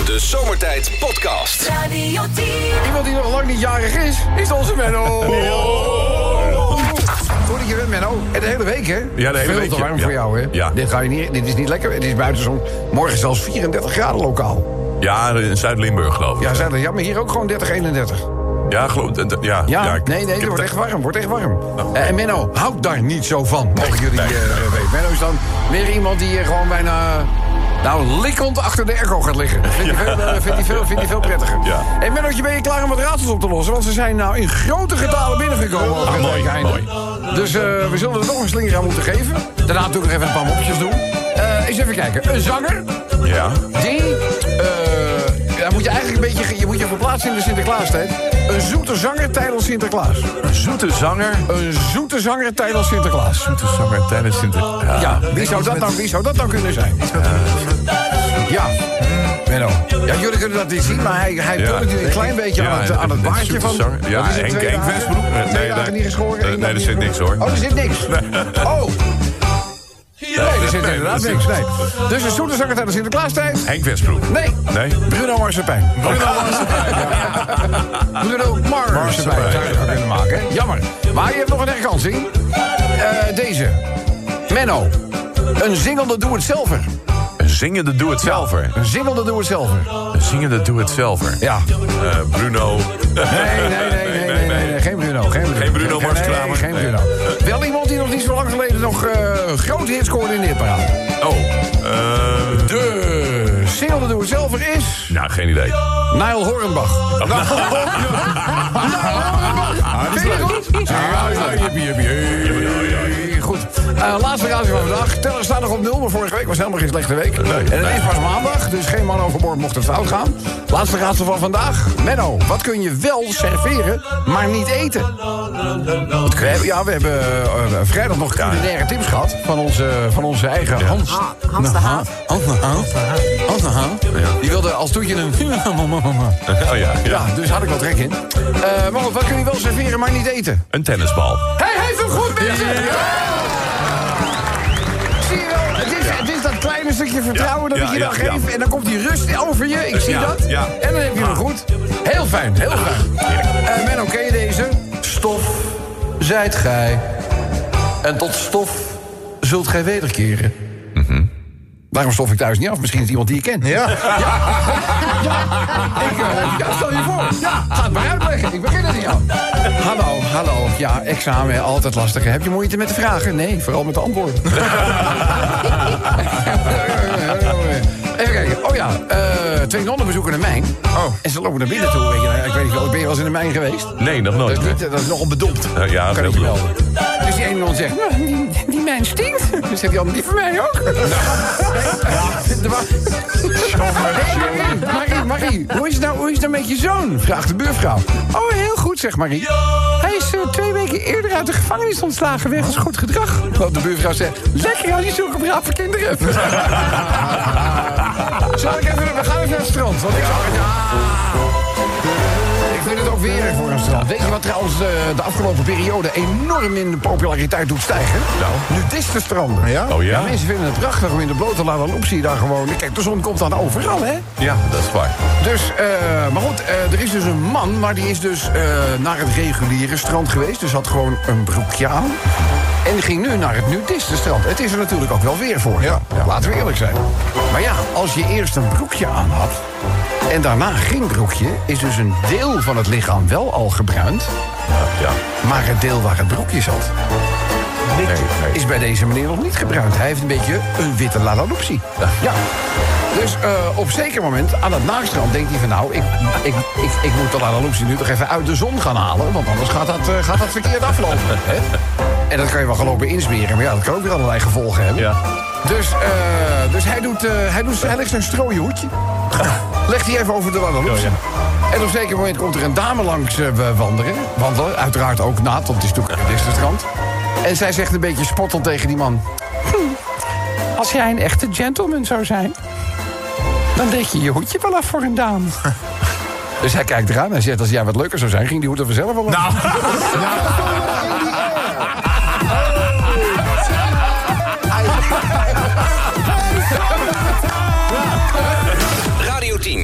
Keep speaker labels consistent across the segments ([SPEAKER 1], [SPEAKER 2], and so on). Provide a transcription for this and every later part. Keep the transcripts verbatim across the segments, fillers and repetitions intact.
[SPEAKER 1] De Zomertijd Podcast.
[SPEAKER 2] Radio tien.
[SPEAKER 3] Iemand die nog lang niet jarig is, is onze Menno. Oh. Goed dat je bent, Menno. En de hele week, hè?
[SPEAKER 4] Ja, de hele
[SPEAKER 3] Veel
[SPEAKER 4] week.
[SPEAKER 3] te warm
[SPEAKER 4] ja.
[SPEAKER 3] voor jou, hè?
[SPEAKER 4] Ja.
[SPEAKER 3] Dit, ga je niet, dit is niet lekker. Het is buiten zo'n morgen zelfs vierendertig graden lokaal.
[SPEAKER 4] Ja, in Zuid-Limburg geloof ik.
[SPEAKER 3] Ja, zijn er, ja, maar hier ook gewoon dertig, eenendertig.
[SPEAKER 4] Ja, geloof ik. Ja,
[SPEAKER 3] Ja,
[SPEAKER 4] ja, ik-
[SPEAKER 3] nee, nee,
[SPEAKER 4] ik
[SPEAKER 3] het
[SPEAKER 4] heb
[SPEAKER 3] wordt echt warm, wordt echt warm.
[SPEAKER 4] Oh.
[SPEAKER 3] Eh, en Menno houdt daar niet zo van, mogen jullie
[SPEAKER 4] nee.
[SPEAKER 3] eh, weten. Menno is dan weer iemand die eh, gewoon bijna... Nou, likkend achter de airco gaat liggen. Vindt hij veel, eh, vindt hij veel, vindt hij veel prettiger.
[SPEAKER 4] Ja.
[SPEAKER 3] En Mennootje, ben je klaar om wat raadsels op te lossen? Want ze zijn nou in grote getalen binnengekomen. over
[SPEAKER 4] Ah,
[SPEAKER 3] het
[SPEAKER 4] mooi,
[SPEAKER 3] weekeinde.
[SPEAKER 4] mooi.
[SPEAKER 3] Dus uh, we zullen er nog een slinger aan moeten geven. Daarna natuurlijk nog even een paar mopjes doen. Uh, eens even kijken. Een zanger,
[SPEAKER 4] Ja.
[SPEAKER 3] die... Uh, ja, moet je eigenlijk een beetje... Je moet je verplaatsen in de Sinterklaastijd. Een zoete zanger tijdens Sinterklaas.
[SPEAKER 4] Een zoete zanger.
[SPEAKER 3] Een zoete zanger tijdens Sinterklaas.
[SPEAKER 4] Zoete zanger tijdens Sinterklaas.
[SPEAKER 3] Ja, wie zou dat dan, wie zou dat dan kunnen zijn? Ja, Menno. Ja, jullie kunnen dat niet zien, maar hij, hij
[SPEAKER 4] Ja.
[SPEAKER 3] doet het nu een klein beetje
[SPEAKER 4] Ja,
[SPEAKER 3] aan het,
[SPEAKER 4] een-
[SPEAKER 3] aan het
[SPEAKER 4] een
[SPEAKER 3] baardje
[SPEAKER 4] zoete
[SPEAKER 3] van...
[SPEAKER 4] zanger. Ja,
[SPEAKER 3] wat is het,
[SPEAKER 4] Henk-
[SPEAKER 3] twee
[SPEAKER 4] Henk
[SPEAKER 3] dagen?
[SPEAKER 4] Westbroek? Nee,
[SPEAKER 3] Twee
[SPEAKER 4] nee,
[SPEAKER 3] dagen
[SPEAKER 4] nee.
[SPEAKER 3] niet geschoren?
[SPEAKER 4] Eh,
[SPEAKER 3] één
[SPEAKER 4] nee,
[SPEAKER 3] dag
[SPEAKER 4] er
[SPEAKER 3] niet
[SPEAKER 4] zit
[SPEAKER 3] geschoren?
[SPEAKER 4] niks, hoor.
[SPEAKER 3] Oh, er zit niks. Oh. Nee, er zit
[SPEAKER 4] nee,
[SPEAKER 3] inderdaad
[SPEAKER 4] er
[SPEAKER 3] niks.
[SPEAKER 4] zit-
[SPEAKER 3] Nee. Dus een zoete zanger tijdens Sinterklaastijd?
[SPEAKER 4] Henk Westbroek.
[SPEAKER 3] Nee.
[SPEAKER 4] Nee?
[SPEAKER 3] Bruno Marsepein. Bruno Marsepein. Ja. Bruno Marsepein zou je ervan kunnen maken. Hè? Jammer. Maar je hebt nog een herkansing. Uh, deze. Menno. Een zingende doe-het-zelver.
[SPEAKER 4] Een zingende doe-het-zelver.
[SPEAKER 3] Een zingende doe-het-zelver.
[SPEAKER 4] Een zingende doe-het-zelver.
[SPEAKER 3] Ja.
[SPEAKER 4] Uh, Bruno.
[SPEAKER 3] Nee, nee, nee, nee, nee, nee, nee. Geen Bruno. Geen Bruno,
[SPEAKER 4] Geen Bruno
[SPEAKER 3] Geen-
[SPEAKER 4] Marskramer.
[SPEAKER 3] Nee, geen
[SPEAKER 4] Nee.
[SPEAKER 3] Bruno. Wel iemand die nog niet zo lang geleden nog uh, grote hits scoorde in dit parade.
[SPEAKER 4] Oh. Uh,
[SPEAKER 3] De zingende doe-het-zelver is...
[SPEAKER 4] nou, geen idee.
[SPEAKER 3] Nile Hornbach.
[SPEAKER 4] Ah,
[SPEAKER 3] Vind je het goed? Ja, jippie, jippie, jippie. Goed. Uh, laatste raadje van vandaag. Teller staat nog op nul, maar vorige week was helemaal geen slechte week.
[SPEAKER 4] Nee,
[SPEAKER 3] en het
[SPEAKER 4] nee.
[SPEAKER 3] is pas maandag, dus geen man overboord mocht het fout gaan. Laatste raadsel van vandaag. Menno, wat kun je wel serveren, maar niet eten? We hebben, ja, we hebben uh, vrijdag nog culinaire tips gehad van onze, van onze eigen Hans.
[SPEAKER 5] Ah, Hans de Haan.
[SPEAKER 3] Hans de Haan. Hans de Haan. Die wilde als toetje een...
[SPEAKER 4] Oh ja, ja.
[SPEAKER 3] Ja, dus had ik wel trek in. Uh, maar goed, wat kun je wel serveren, maar niet eten?
[SPEAKER 4] Een tennisbal.
[SPEAKER 3] Hij heeft hem goed, mensen! Zie je wel, het is, het is dat kleine stukje vertrouwen dat
[SPEAKER 4] Ja,
[SPEAKER 3] ik je
[SPEAKER 4] ja,
[SPEAKER 3] dan
[SPEAKER 4] ja.
[SPEAKER 3] geef... en dan komt die rust over je, ik zie
[SPEAKER 4] Ja,
[SPEAKER 3] dat.
[SPEAKER 4] ja.
[SPEAKER 3] En dan heb je hem goed. Heel fijn, heel fijn. Uh, Menno, ken je deze? Stof, zijt gij. En tot stof zult gij wederkeren. Daarom stof ik thuis niet af. Misschien is het iemand die je kent. Ja. Ja. Ja. Ik, uh, ja, stel je voor. Ja, ga het maar uitleggen. Ik begin er niet aan. Hallo, hallo. Ja, examen, altijd lastig. Heb je moeite met de vragen? Nee, vooral met de antwoorden. Even kijken. Oh ja, uh, twee nonnen bezoeken een mijn.
[SPEAKER 4] Oh.
[SPEAKER 3] En ze lopen naar binnen toe. Weet je, ik weet niet wel, ben je wel eens in een mijn geweest?
[SPEAKER 4] Nee, nog nooit.
[SPEAKER 3] Dat is, niet, dat is nogal bedompt.
[SPEAKER 4] Uh, ja,
[SPEAKER 3] kan
[SPEAKER 4] heel
[SPEAKER 3] ik je
[SPEAKER 4] bedompt.
[SPEAKER 3] melden. Dus die ene man zegt, nou, die, die mijn stinkt. Dan zegt die ander, die van mij ook. Er was- Hey, Marie, Marie, hoe is, het nou, hoe is het nou met je zoon? Vraagt de buurvrouw. Oh, heel goed, zegt Marie. Hij is uh, twee weken eerder uit de gevangenis ontslagen wegens goed gedrag. Want de buurvrouw zegt, lekker als je zulke brave kinderen hebt. Zal ik even, we gaan even naar het strand. Want ik zag het, ja. Ik vind het ook weer voor een strand. Weet je wat trouwens de, de afgelopen periode enorm in de populariteit doet stijgen?
[SPEAKER 4] Nou.
[SPEAKER 3] Nudistenstranden. Ja?
[SPEAKER 4] Oh ja?
[SPEAKER 3] Mensen vinden het prachtig om in de blote Lalalopsie daar gewoon... Kijk, de zon komt dan overal, hè?
[SPEAKER 4] Ja, dat is waar.
[SPEAKER 3] Dus, uh, maar goed, uh, er is dus een man, maar die is dus uh, naar het reguliere strand geweest. Dus had gewoon een broekje aan. En die ging nu naar het nudistenstrand. Het is er natuurlijk ook wel weer voor. Ja, ja. Laten we eerlijk zijn. Maar ja, als je eerst een broekje aan had... en daarna geen broekje... is dus een deel van het lichaam wel al gebruind...
[SPEAKER 4] Ja.
[SPEAKER 3] maar het deel waar het broekje zat...
[SPEAKER 4] Nee, nee.
[SPEAKER 3] is bij deze meneer nog niet gebruind. Hij heeft een beetje een witte Lalalopsie. Ja. Dus uh, op zeker moment, aan het naakstrand, denkt hij van... nou, ik, ik, ik, ik moet de Lalalopsie nu toch even uit de zon gaan halen... want anders gaat dat, uh, gaat dat verkeerd aflopen. Hè? En dat kan je wel gelopen insmeren... maar ja, dat kan ook weer allerlei gevolgen hebben.
[SPEAKER 4] Ja.
[SPEAKER 3] Dus, uh, dus hij, doet, uh, hij, doet, hij legt zijn strooien hoedje. Legt hij even over de Lalalopsie.
[SPEAKER 4] Oh, ja.
[SPEAKER 3] En op een zeker moment komt er een dame langs uh, wandelen. Wandelen, uiteraard ook naad, want het is natuurlijk het is de strand. En zij zegt een beetje spottend tegen die man... Hm, als jij een echte gentleman zou zijn... dan deed je je hoedje wel af voor een dame. Dus hij kijkt eraan en zegt... als jij wat leuker zou zijn, ging die hoed er vanzelf wel af.
[SPEAKER 4] Nou.
[SPEAKER 1] Radio tien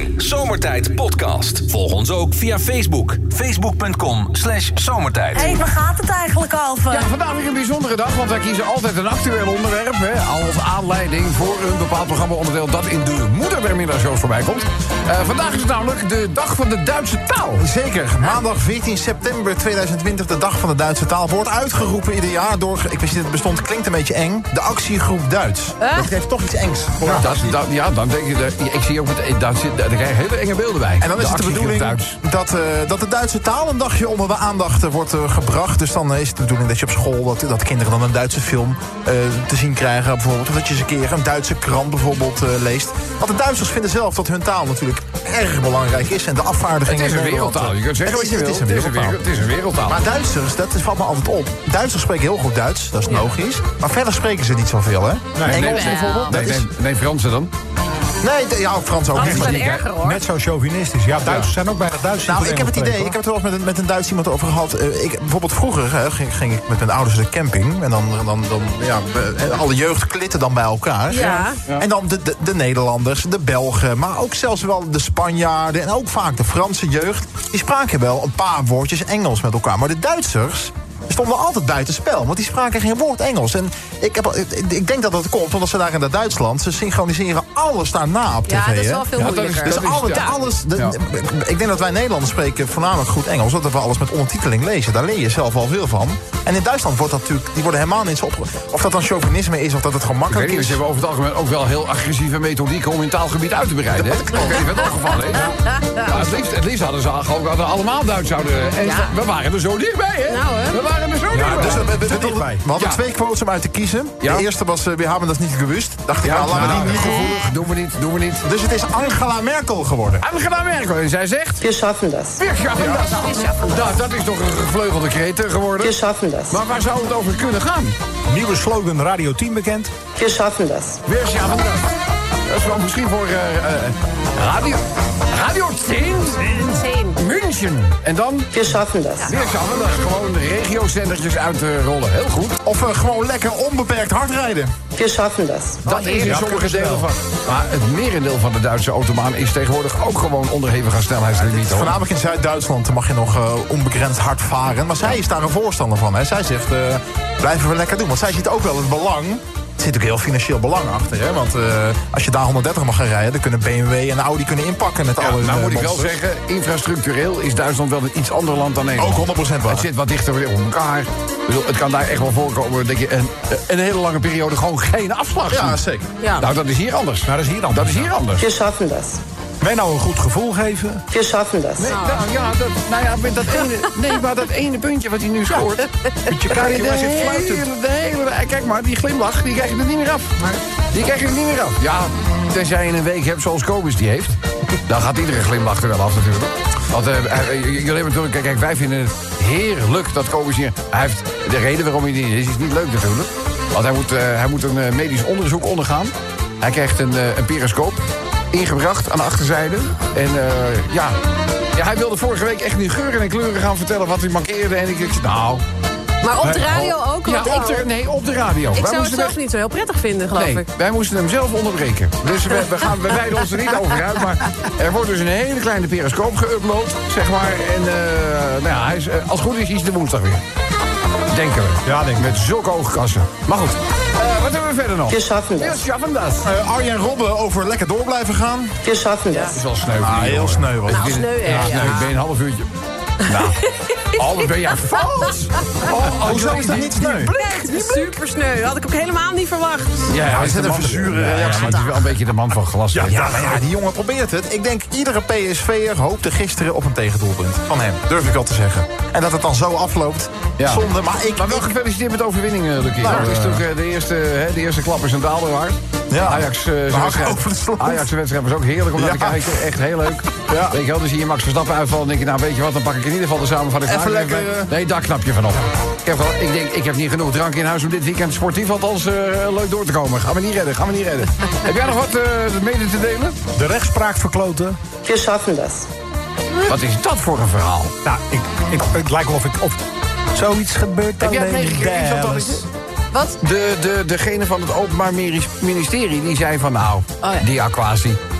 [SPEAKER 1] Zomertijd Podcast. Volg ons ook via Facebook. Facebook.com slash zomertijd.
[SPEAKER 2] Hé, waar gaat het eigenlijk over?
[SPEAKER 3] Ja, vandaag weer een bijzondere dag, want wij kiezen altijd een actueel onderwerp. Hè, als aanleiding voor een bepaald programma-onderdeel dat in de moeder der middagshows voorbij komt. Uh, vandaag is het namelijk de dag van de Duitse taal.
[SPEAKER 5] Zeker. Maandag veertien september tweeduizend twintig, de dag van de Duitse taal, wordt uitgeroepen ieder jaar door, ik wist niet dat het bestond, klinkt een beetje eng, de actiegroep Duits.
[SPEAKER 2] Huh?
[SPEAKER 5] Dat geeft toch iets engs. Voor
[SPEAKER 3] Ja,
[SPEAKER 5] de
[SPEAKER 3] dat,
[SPEAKER 5] actie.
[SPEAKER 3] dat, ja, dan denk je, de, ik zie ook het, daar, zit, daar krijg je hele enge beelden bij.
[SPEAKER 5] En dan is het de
[SPEAKER 3] actiegroep
[SPEAKER 5] bedoeling
[SPEAKER 3] Duits.
[SPEAKER 5] dat, uh, dat de Duitse taal een dagje onder de aandacht uh, wordt uh, gebracht. Dus dan uh, is het de bedoeling dat je op school, dat, dat kinderen dan een Duitse film uh, te zien krijgen bijvoorbeeld. Of dat je eens een keer een Duitse krant bijvoorbeeld uh, leest. Want de Duitsers vinden zelf dat hun taal natuurlijk erg belangrijk is. En de afvaardiging
[SPEAKER 3] Het is
[SPEAKER 5] in
[SPEAKER 3] een
[SPEAKER 5] Nederland,
[SPEAKER 3] wereldtaal. Je kunt zeggen
[SPEAKER 5] het
[SPEAKER 3] wat
[SPEAKER 5] is,
[SPEAKER 3] je
[SPEAKER 5] het
[SPEAKER 3] wil.
[SPEAKER 5] is een wereldtaal.
[SPEAKER 3] Het is een wereldtaal.
[SPEAKER 5] Maar Duitsers, dat valt me altijd op. Duitsers spreken heel goed Duits, dat is logisch. Maar verder spreken ze niet zoveel, hè?
[SPEAKER 3] Nee,
[SPEAKER 5] Engels
[SPEAKER 3] nee,
[SPEAKER 5] bijvoorbeeld.
[SPEAKER 3] Nee,
[SPEAKER 5] dat is-
[SPEAKER 3] nee, nee, Fransen dan?
[SPEAKER 5] Nee, de- ja, ook Frans ook.
[SPEAKER 2] Fransen
[SPEAKER 5] niet.
[SPEAKER 2] zijn erger, hoor.
[SPEAKER 6] Net zo chauvinistisch. Ja, Duitsers zijn ook bijna Duits.
[SPEAKER 5] Nou, ik heb het idee, ik heb het wel eens met een, met een Duits iemand over gehad. Uh, ik, bijvoorbeeld vroeger hè, ging, ging ik met mijn ouders naar de camping. En dan, dan, dan ja, uh, alle jeugd klitten dan bij elkaar.
[SPEAKER 2] Ja.
[SPEAKER 5] En dan de, de, de Nederlanders, de Belgen, maar ook zelfs wel de Spanjaarden en ook vaak de Franse jeugd. Die spraken wel een paar woordjes Engels met elkaar. Maar de Duitsers stonden altijd buitenspel, want die spraken geen woord Engels. En ik, heb, ik, ik denk dat dat komt omdat ze daar in dat Duitsland, ze synchroniseren alles daarna op tv.
[SPEAKER 2] Ja, dat is
[SPEAKER 5] hè.
[SPEAKER 2] wel veel
[SPEAKER 3] Ja, dat is-
[SPEAKER 2] moeilijker.
[SPEAKER 5] Dus
[SPEAKER 3] dat is-
[SPEAKER 5] alle,
[SPEAKER 3] ja.
[SPEAKER 5] alles, de-
[SPEAKER 3] Ja.
[SPEAKER 5] ik denk dat wij Nederlanders spreken voornamelijk goed Engels, omdat we alles met ondertiteling lezen. Daar leer je zelf al veel van. En in Duitsland wordt dat natuurlijk, die worden helemaal niet zo op. Of dat dan chauvinisme is, of dat het gewoon
[SPEAKER 3] Ik weet
[SPEAKER 5] makkelijk
[SPEAKER 3] niet,
[SPEAKER 5] is.
[SPEAKER 3] ze hebben over het algemeen ook wel heel agressieve methodieken om hun taalgebied uit te breiden. Hè? Ik weet niet of het opgevallen is. Ja, het, liefst, het liefst hadden ze gewoon dat we allemaal Duits zouden. En
[SPEAKER 2] Ja.
[SPEAKER 3] we waren er zo dichtbij, hè?
[SPEAKER 2] Nou, hè?
[SPEAKER 3] We waren er zo dichtbij.
[SPEAKER 5] Dus we, we, we,
[SPEAKER 6] Te dichtbij.
[SPEAKER 5] we hadden
[SPEAKER 3] Ja.
[SPEAKER 5] twee quotes om uit te kiezen.
[SPEAKER 3] Ja.
[SPEAKER 5] De eerste was, uh, we hebben dat niet gewust. Dacht ik, nou, laten we
[SPEAKER 3] nou,
[SPEAKER 5] die niet
[SPEAKER 3] gevoelig.
[SPEAKER 5] gevoelig.
[SPEAKER 3] Doen we niet, doen we niet.
[SPEAKER 5] Dus het is Angela Merkel geworden.
[SPEAKER 3] Angela Merkel, en zij zegt...
[SPEAKER 7] Wir schaffen das.
[SPEAKER 3] Wir schaffen das. Nou, dat is toch een gevleugelde kreet eh, geworden.
[SPEAKER 7] Wir schaffen das.
[SPEAKER 3] Maar waar zou het over kunnen gaan?
[SPEAKER 6] Nieuwe slogan Radio tien bekend.
[SPEAKER 7] Wir schaffen das.
[SPEAKER 3] Wir schaffen das. Dat is wel misschien voor uh, uh, Radio... Radio tien?
[SPEAKER 2] Zin.
[SPEAKER 3] München. En dan...
[SPEAKER 7] Wir schaffen das.
[SPEAKER 3] Wir schaffen das. Gewoon de regiozendertjes uit te rollen. Heel goed.
[SPEAKER 5] Of uh, gewoon lekker onbeperkt hard rijden.
[SPEAKER 7] Wir schaffen das.
[SPEAKER 3] Dat is in
[SPEAKER 6] ja,
[SPEAKER 3] sommige
[SPEAKER 6] kunnen ze
[SPEAKER 3] delen
[SPEAKER 6] wel.
[SPEAKER 3] van... Maar het merendeel van de Duitse autobaan is tegenwoordig ook gewoon onderhevig aan snelheidslimieten. hoor.
[SPEAKER 5] Voornamelijk in Zuid-Duitsland mag je nog uh, onbegrensd hard varen. Maar zij is daar een voorstander van. Hè. Zij zegt, uh, blijven we lekker doen. Want zij ziet ook wel het belang. Er zit ook heel financieel belang achter. Hè? Want uh, als je daar honderddertig mag gaan rijden, dan kunnen B M W en Audi kunnen inpakken met
[SPEAKER 3] Ja,
[SPEAKER 5] alle
[SPEAKER 3] nou
[SPEAKER 5] uh,
[SPEAKER 3] moet ik wel
[SPEAKER 5] monsters.
[SPEAKER 3] zeggen, infrastructureel is Duitsland wel een iets ander land dan Nederland.
[SPEAKER 5] Ook honderd procent waar.
[SPEAKER 3] Het zit wat dichter op elkaar. Ik bedoel, het kan daar echt wel voorkomen dat je een, een hele lange periode gewoon geen afslag
[SPEAKER 5] Ja,
[SPEAKER 3] ziet.
[SPEAKER 5] zeker.
[SPEAKER 2] Ja.
[SPEAKER 3] Nou, dat is hier anders.
[SPEAKER 6] Nou, dat is hier anders.
[SPEAKER 3] Dat is hier anders.
[SPEAKER 7] Wir schaffen das.
[SPEAKER 6] Mij nou een goed gevoel geven.
[SPEAKER 7] Wir schaffen das.
[SPEAKER 3] Nee, nou, ja, dat, nou ja, met dat ene, nee, maar dat ene puntje wat hij nu scoort.
[SPEAKER 6] Beetje kijken,
[SPEAKER 3] de
[SPEAKER 6] waar zit
[SPEAKER 3] hele,
[SPEAKER 6] fluiten.
[SPEAKER 3] de hele, kijk maar, die glimlach, die krijg je er niet meer af. Die krijg je er niet meer af. Ja, tenzij je een week hebt zoals Kobus die heeft. Dan gaat iedere glimlach er wel af natuurlijk. Want uh, jullie hebben natuurlijk, kijk, kijk, wij vinden het heerlijk dat Kobus hier... Hij heeft de reden waarom hij niet is, is niet leuk natuurlijk. Want hij moet, uh, hij moet een uh, medisch onderzoek ondergaan. Hij krijgt een, uh, een periscoop ingebracht aan de achterzijde. En uh, ja, ja, hij wilde vorige week echt in geuren en kleuren gaan vertellen wat hij mankeerde. En ik dacht, nou...
[SPEAKER 2] Maar op de radio ook?
[SPEAKER 3] Ja,
[SPEAKER 2] Want
[SPEAKER 3] op de,
[SPEAKER 2] ik,
[SPEAKER 3] nee, op de radio.
[SPEAKER 2] ik
[SPEAKER 3] Wij
[SPEAKER 2] zou het
[SPEAKER 3] moesten
[SPEAKER 2] zelf
[SPEAKER 3] hem-
[SPEAKER 2] niet zo heel prettig vinden, geloof
[SPEAKER 3] Nee,
[SPEAKER 2] ik.
[SPEAKER 3] wij moesten hem zelf onderbreken. Dus we, we, gaan, we wijden ons er niet over uit. Maar er wordt dus een hele kleine periscoop geüpload, zeg maar. En uh, nou ja, hij is, uh, als het goed is, is de woensdag weer. Denken we.
[SPEAKER 6] Ja, denk ik.
[SPEAKER 3] Met zulke oogkassen. Maar goed, uh, wat hebben we verder nog?
[SPEAKER 7] Wir schaffen
[SPEAKER 3] Ja,
[SPEAKER 7] das.
[SPEAKER 3] schaffen dat.
[SPEAKER 5] Uh, Arjen Robben over lekker door blijven gaan.
[SPEAKER 7] Wir schaffen
[SPEAKER 3] Dat
[SPEAKER 7] das.
[SPEAKER 3] is wel sneu.
[SPEAKER 5] Ah, heel sneu was het.
[SPEAKER 2] Nou, sneu, hè,
[SPEAKER 3] Ja,
[SPEAKER 2] ja.
[SPEAKER 3] sneu. Ik ben een half uurtje... Nou, oh, wat ben jij vals? Oh,
[SPEAKER 5] Hoezo is dat niet sneu?
[SPEAKER 2] Nee, super sneu. Had ik ook helemaal niet verwacht.
[SPEAKER 3] Ja, hij is
[SPEAKER 5] zit
[SPEAKER 3] de
[SPEAKER 5] een
[SPEAKER 3] man-
[SPEAKER 5] verzure
[SPEAKER 3] Ja, ja,
[SPEAKER 5] reactie.
[SPEAKER 3] maar het is wel een beetje de man van glas.
[SPEAKER 5] Ja, ja, nou ja, die jongen probeert het. Ik denk, iedere P S V'er hoopte gisteren op een tegendoelpunt. Van hem, durf ik wel te zeggen. En dat het dan zo afloopt,
[SPEAKER 3] Ja.
[SPEAKER 5] zonde. Maar ik...
[SPEAKER 3] Maar wel gefeliciteerd met de overwinning, uh, Lucie.
[SPEAKER 5] Nou,
[SPEAKER 3] het is
[SPEAKER 5] eh,
[SPEAKER 3] natuurlijk uh, de, eerste, hè, de eerste klap is een daalder waard.
[SPEAKER 5] Ja.
[SPEAKER 3] Ajax, uh, zijn
[SPEAKER 5] Maar
[SPEAKER 3] wedstrijd-
[SPEAKER 5] ook voor de slot.
[SPEAKER 3] Ajax de wedstrijd was ook heerlijk om naar te
[SPEAKER 5] Ja.
[SPEAKER 3] kijken. Echt heel leuk.
[SPEAKER 5] Ja.
[SPEAKER 3] Weet je wel, dan zie je Max Verstappen uitvallen en denk je, nou weet je wat, dan pak ik in ieder geval de samenvatting.
[SPEAKER 5] Even
[SPEAKER 3] van Ajax
[SPEAKER 5] lekker,
[SPEAKER 3] bij.
[SPEAKER 5] uh,
[SPEAKER 3] Nee, daar knap je van op. Ik, heb wel, ik denk, ik heb niet genoeg drank in huis om dit weekend sportief althans uh, leuk door te komen. Gaan we niet redden, gaan we niet redden. Heb jij nog wat uh, mede te delen?
[SPEAKER 6] De rechtspraak verkloten.
[SPEAKER 7] Wir schaffen das.
[SPEAKER 3] Wat is dat voor een verhaal?
[SPEAKER 6] Nou, ik, ik, het lijkt wel of ik... Of zoiets gebeurt
[SPEAKER 3] Heb jij het
[SPEAKER 6] alleen
[SPEAKER 3] meegekregen,
[SPEAKER 6] daar
[SPEAKER 3] Chantal?
[SPEAKER 6] eens.
[SPEAKER 2] Wat?
[SPEAKER 3] De, de, degene van het Openbaar Ministerie die zei van nou,
[SPEAKER 2] Oh ja.
[SPEAKER 3] die Aquasi,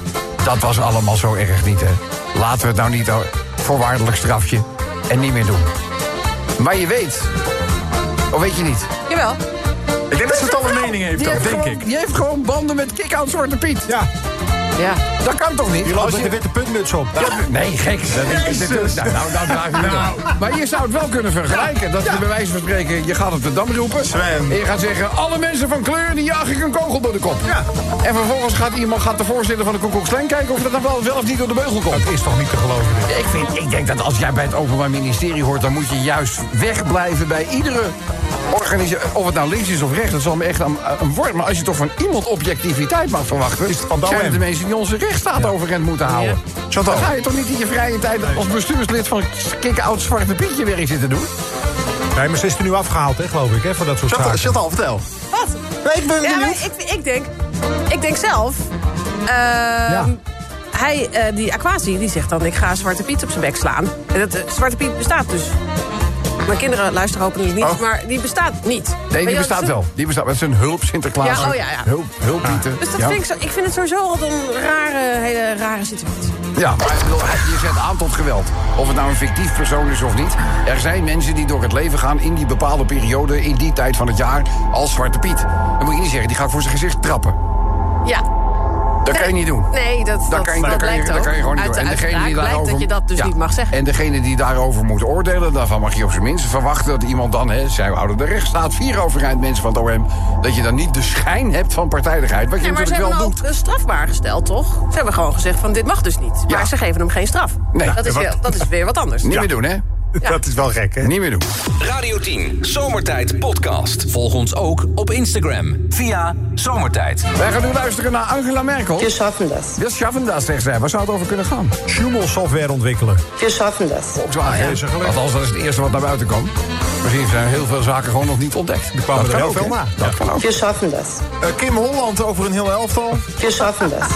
[SPEAKER 3] Dat was allemaal zo erg niet, hè. Laten we het nou niet voorwaardelijk strafje en niet meer doen. Maar je weet... Of weet je niet?
[SPEAKER 2] Jawel.
[SPEAKER 5] Ik denk dat ze toch een mening heeft,
[SPEAKER 3] Die
[SPEAKER 5] ook,
[SPEAKER 3] heeft,
[SPEAKER 5] denk
[SPEAKER 3] gewoon,
[SPEAKER 5] ik.
[SPEAKER 3] die heeft gewoon banden met kick-out Zwarte Piet.
[SPEAKER 6] Ja,
[SPEAKER 2] Ja.
[SPEAKER 3] Dat kan toch niet?
[SPEAKER 6] die loopt
[SPEAKER 3] Als
[SPEAKER 6] met
[SPEAKER 3] je-
[SPEAKER 6] de witte puntmuts op.
[SPEAKER 3] Ja, nee, gek. Dat is, dit is- nou, nou, nou, draag je me nou. Maar je zou het wel kunnen vergelijken. Dat je bij wijze van spreken, je gaat op de Dam roepen.
[SPEAKER 5] Sven.
[SPEAKER 3] En je gaat zeggen, alle mensen van kleur, die jaag ik een kogel door de kop.
[SPEAKER 6] Ja.
[SPEAKER 3] En vervolgens gaat iemand, gaat de voorzitter van de Ku Klux Klan kijken of dat dan wel, wel of niet door de beugel komt.
[SPEAKER 6] Dat is toch niet te geloven, dit?
[SPEAKER 3] Ik, vind, ik denk dat als jij bij het Openbaar Ministerie hoort, dan moet je juist wegblijven bij iedere organisatie. Of het nou links is of rechts, dat zal me echt een, een woord. Maar als je toch van iemand objectiviteit mag verwachten,
[SPEAKER 6] Is het van de
[SPEAKER 3] zijn
[SPEAKER 6] O M?
[SPEAKER 3] het de mensen die onze rechtsstaat overeind moeten houden.
[SPEAKER 5] Chantal.
[SPEAKER 3] Dan ga je toch niet in je vrije tijd als bestuurslid van kick-out Zwarte Pietje werk zitten doen?
[SPEAKER 6] Nee, maar ze is er nu afgehaald, hè, geloof ik, hè, voor dat soort
[SPEAKER 5] Chantal,
[SPEAKER 6] zaken.
[SPEAKER 5] Chantal, vertel.
[SPEAKER 2] Wat?
[SPEAKER 5] Nee, ik ben
[SPEAKER 2] Ja, maar
[SPEAKER 5] benieuwd.
[SPEAKER 2] ik, ik, denk, ik denk zelf... ehm, Hij, eh, die Aquasi, die zegt dan... ik ga Zwarte Piet op zijn bek slaan. En dat, eh, Zwarte Piet bestaat dus. Mijn kinderen luisteren hopelijk niet,
[SPEAKER 5] Oh.
[SPEAKER 2] maar die bestaat niet.
[SPEAKER 3] Nee,
[SPEAKER 2] Weet
[SPEAKER 3] die
[SPEAKER 2] je,
[SPEAKER 3] bestaat
[SPEAKER 2] dat-
[SPEAKER 3] wel. Die bestaat. Dat is een hulp Sinterklaas.
[SPEAKER 2] Ja, oh ja, ja.
[SPEAKER 3] Hulp, hulppieten.
[SPEAKER 2] Dus dat
[SPEAKER 3] ja.
[SPEAKER 2] vind ik, zo, ik vind het sowieso altijd een rare, hele rare situatie.
[SPEAKER 3] Ja, maar ik bedoel, je zet aan tot geweld. Of het nou een fictief persoon is of niet. Er zijn mensen die door het leven gaan in die bepaalde periode, in die tijd van het jaar, als Zwarte Piet. Dan moet je niet zeggen, die gaat voor zijn gezicht trappen.
[SPEAKER 2] Ja.
[SPEAKER 3] Dat kan je niet doen.
[SPEAKER 2] Nee, dat,
[SPEAKER 3] Dat
[SPEAKER 2] dat,
[SPEAKER 3] kan je,
[SPEAKER 2] dat
[SPEAKER 3] dat kan je,
[SPEAKER 2] blijkt
[SPEAKER 3] dat
[SPEAKER 2] ook.
[SPEAKER 3] kan je gewoon niet
[SPEAKER 2] Uit
[SPEAKER 3] doen.
[SPEAKER 2] de
[SPEAKER 3] En degene die
[SPEAKER 2] uitspraak blijkt
[SPEAKER 3] daarover,
[SPEAKER 2] dat je dat dus
[SPEAKER 3] ja.
[SPEAKER 2] niet mag zeggen.
[SPEAKER 3] En degene die daarover moet oordelen, daarvan mag je op zijn minst verwachten dat iemand dan, hè, zij houden de rechtsstaat, vier overeind mensen van het O M, dat je dan niet de schijn hebt van partijdigheid, wat je
[SPEAKER 2] Ja, maar ze
[SPEAKER 3] natuurlijk
[SPEAKER 2] hebben
[SPEAKER 3] wel
[SPEAKER 2] hem
[SPEAKER 3] doet.
[SPEAKER 2] ook eh, strafbaar gesteld, toch? Ze hebben gewoon gezegd van dit mag dus niet.
[SPEAKER 3] Ja.
[SPEAKER 2] Maar ze geven hem geen straf.
[SPEAKER 3] Nee.
[SPEAKER 2] Dat, is
[SPEAKER 6] Ja,
[SPEAKER 2] weer,
[SPEAKER 6] wat-
[SPEAKER 2] dat is weer wat anders.
[SPEAKER 3] Niet meer doen, hè?
[SPEAKER 2] Ja.
[SPEAKER 6] Dat is wel gek, hè?
[SPEAKER 3] Niet meer doen.
[SPEAKER 1] Radio tien, Zomertijd Podcast. Volg ons ook op Instagram via Zomertijd.
[SPEAKER 3] Wij gaan nu luisteren naar Angela Merkel.
[SPEAKER 7] Wir schaffen das.
[SPEAKER 3] We schaffen dat, zegt zij. Waar zou het over kunnen gaan?
[SPEAKER 6] Schumel software ontwikkelen.
[SPEAKER 7] Wir schaffen das.
[SPEAKER 3] Volkswagen.
[SPEAKER 6] Ja, zo gelukkig.
[SPEAKER 3] Althans, dat is het eerste wat naar buiten kwam. Misschien zijn heel veel zaken gewoon nog niet ontdekt.
[SPEAKER 6] Er kwamen
[SPEAKER 3] Dat
[SPEAKER 6] er
[SPEAKER 3] kan
[SPEAKER 6] heel
[SPEAKER 3] ook,
[SPEAKER 6] veel
[SPEAKER 3] hè?
[SPEAKER 6] na.
[SPEAKER 3] Dat kan ook.
[SPEAKER 7] Wir schaffen das.
[SPEAKER 5] Uh, Kim Holland over een heel elftal.
[SPEAKER 7] Wir schaffen das.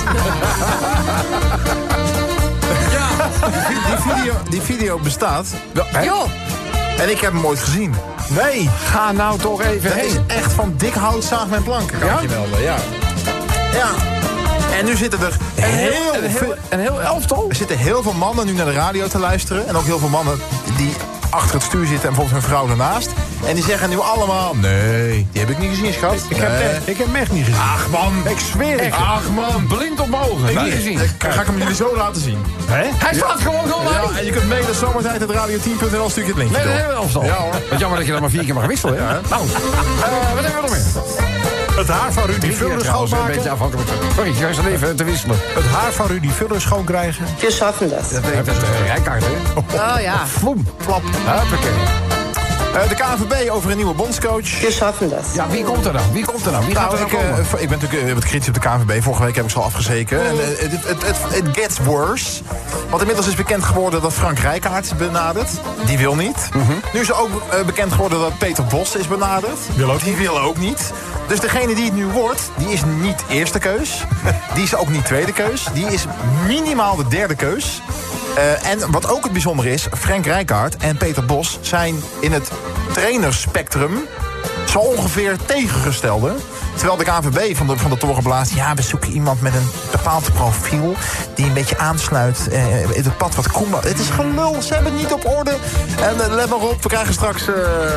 [SPEAKER 5] Die video, die video bestaat.
[SPEAKER 3] Wel, hè?
[SPEAKER 2] Joh,
[SPEAKER 5] En ik heb hem ooit gezien.
[SPEAKER 6] Nee.
[SPEAKER 3] Ga nou toch even
[SPEAKER 5] Dat is
[SPEAKER 3] heen.
[SPEAKER 5] echt van dik hout zaag met planken. Kan
[SPEAKER 3] Ja?
[SPEAKER 5] ik je melden, ja. Ja. En nu zitten er heel,
[SPEAKER 3] Een
[SPEAKER 5] veel...
[SPEAKER 3] heel, een heel elftal?
[SPEAKER 5] Er zitten heel veel mannen nu naar de radio te luisteren. En ook heel veel mannen die achter het stuur zitten en bijvoorbeeld hun vrouw ernaast. En die zeggen nu allemaal... Nee, die heb ik niet gezien, schat.
[SPEAKER 6] Ik heb,
[SPEAKER 5] Nee.
[SPEAKER 6] eh, ik heb hem echt niet gezien.
[SPEAKER 3] Ach man,
[SPEAKER 6] Ik zweer het.
[SPEAKER 3] ach man, blind op mijn ogen. Niet gezien.
[SPEAKER 5] Ik ga ik hem jullie zo laten zien.
[SPEAKER 6] Hè?
[SPEAKER 3] Hij staat gewoon online.
[SPEAKER 5] Ja, en je kunt mailen zomertijd het radio tien punt n l, stuur je het linkje
[SPEAKER 3] Nee,
[SPEAKER 5] door.
[SPEAKER 3] een heel elftal.
[SPEAKER 5] Ja, hoor.
[SPEAKER 3] Wat jammer dat je dat maar vier keer mag wisselen. Hè? Nou, eh, wat hebben we nog meer?
[SPEAKER 6] Het haar van Rudy
[SPEAKER 3] Drie keer
[SPEAKER 6] Vuller
[SPEAKER 3] trouwens, een beetje
[SPEAKER 6] schoonmaken.
[SPEAKER 3] afhankelijk. Sorry, ik was even te wisselen.
[SPEAKER 6] Het haar van Rudy Vuller schoon krijgen.
[SPEAKER 7] Wir schaffen das.
[SPEAKER 3] Dat heeft het uh, rijkaart, hè?
[SPEAKER 2] oh ja.
[SPEAKER 3] Vloem, flap, huppakee.
[SPEAKER 5] Uh, de K N V B over een nieuwe bondscoach.
[SPEAKER 7] Wir schaffen das.
[SPEAKER 3] Ja, wie komt er dan? Wie komt er dan? Wie gaat
[SPEAKER 5] Nou,
[SPEAKER 3] er
[SPEAKER 5] ik,
[SPEAKER 3] dan komen?
[SPEAKER 5] uh, ik ben natuurlijk uh, wat kritisch op de K N V B. Vorige week heb ik ze al afgezeken. En, uh, het, het, het, het gets worse. Want inmiddels is bekend geworden dat Frank Rijkaard benadert. Die wil niet. Nu is ook uh, bekend geworden dat Peter Bos is benaderd.
[SPEAKER 6] Wil ook
[SPEAKER 5] die wil ook niet. Dus degene die het nu wordt, die is niet eerste keus. Die is ook niet tweede keus. Die is minimaal de derde keus. Uh, en wat ook het bijzondere is, Frank Rijkaard en Peter Bos zijn in het trainerspectrum zo ongeveer tegengestelde. Terwijl de K N V B van de, van de toren blaast... ja, we zoeken iemand met een bepaald profiel... die een beetje aansluit uh, in het pad wat Koeman... Het is gelul, ze hebben het niet op orde. En uh, let maar op, we krijgen straks... Uh,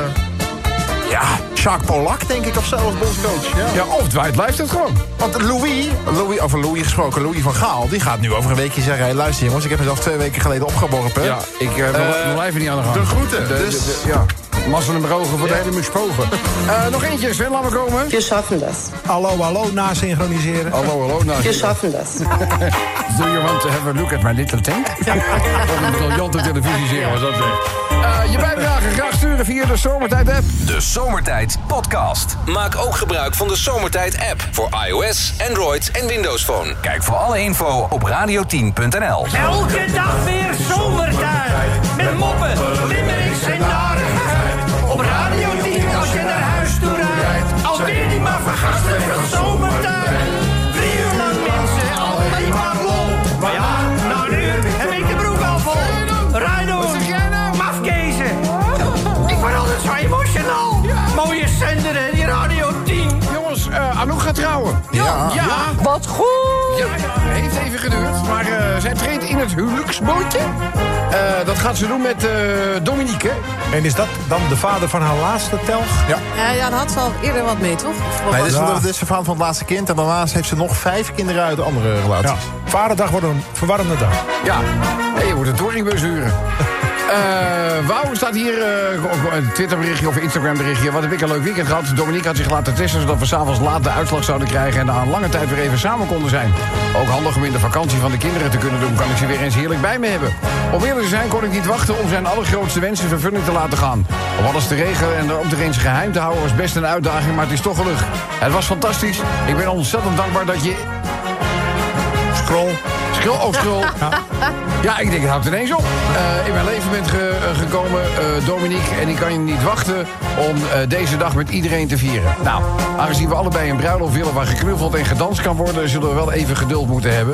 [SPEAKER 5] ja, Jacques Polak, denk ik, of zo, als bondscoach. Ja.
[SPEAKER 3] Ja, of Dwight blijft het gewoon.
[SPEAKER 5] Want Louis, Louis, over Louis gesproken, Louis van Gaal... die gaat nu over een weekje zeggen... Hey, luister jongens, ik heb mezelf twee weken geleden opgeworpen.
[SPEAKER 3] Ja, ik uh, wil,
[SPEAKER 5] Uh,
[SPEAKER 3] wil even niet aan de gang.
[SPEAKER 5] de groeten,
[SPEAKER 3] De,
[SPEAKER 5] dus-
[SPEAKER 3] de, de, ja, massen en brogen voor de
[SPEAKER 5] Ja.
[SPEAKER 3] hele muspogen. Uh, nog eentje, Sven, laat me komen.
[SPEAKER 7] Wir schaffen das.
[SPEAKER 6] Hallo, hallo, nasynchroniseren.
[SPEAKER 3] Hallo, hallo. Nou,
[SPEAKER 7] Wir schaffen das.
[SPEAKER 3] do you want to have a look at my little tank? Wat een briljante televisieserie was dat zeg. Uh, je bijdrage graag sturen via de Zomertijd-app.
[SPEAKER 1] De Zomertijd Podcast. Maak ook gebruik van de Zomertijd app voor iOS, Android en Windows Phone. Kijk voor alle info op radio tien punt n l.
[SPEAKER 8] Elke dag weer zomertijd. Met moppen, limmerings en narigheid. Op Radio tien als je naar huis toe rijdt. Alweer die maar vergasten van zomertijd. Drie uur lang mensen, alleen maar lol. Maar ja, na een uur heb ik de broek al vol. Rijdoen, mafkezen. Ik word altijd zo emotional. Mooie zender hè, die Radio tien.
[SPEAKER 3] Jongens, uh, Anouk gaat trouwen.
[SPEAKER 5] Ja.
[SPEAKER 3] Ja.
[SPEAKER 2] Wat goed!
[SPEAKER 3] Ja, ja, heeft even geduurd. Maar uh, zij treedt in het huwelijksbootje. Uh, dat gaat ze doen met uh, Dominique.
[SPEAKER 6] En is dat dan de vader van haar laatste telg?
[SPEAKER 5] Ja.
[SPEAKER 2] Uh, ja, daar had ze al eerder wat mee, toch?
[SPEAKER 5] Nee, dit is,
[SPEAKER 6] Ja.
[SPEAKER 5] dit is de vader van het laatste kind. En daarnaast heeft ze nog vijf kinderen uit andere relaties.
[SPEAKER 6] Ja. Vaderdag wordt een verwarrende dag.
[SPEAKER 3] Ja, hey, je moet een touringbus huren. Uh, Wauw staat hier, uh, een Twitterberichtje of Instagramberichtje. Wat heb ik een leuk weekend gehad. Dominique had zich laten testen, zodat we s'avonds laat de uitslag zouden krijgen en na een lange tijd weer even samen konden zijn. Ook handig om in de vakantie van de kinderen te kunnen doen. Kan ik ze weer eens heerlijk bij me hebben. Om eerlijk te zijn kon ik niet wachten om zijn allergrootste wensen in vervulling te laten gaan. Om alles te regelen en er ook nog eens geheim te houden was best een uitdaging, maar het is toch gelukt. Het was fantastisch. Ik ben ontzettend dankbaar dat je... Scroll. Scroll, oh scroll. Ja. Ja, ik denk, het houdt ineens op. Uh, in mijn leven bent ge, uh, gekomen, uh, Dominique, en ik kan je niet wachten om uh, deze dag met iedereen te vieren. Nou, aangezien we allebei een bruiloft willen waar geknuffeld en gedanst kan worden, zullen we wel even geduld moeten hebben.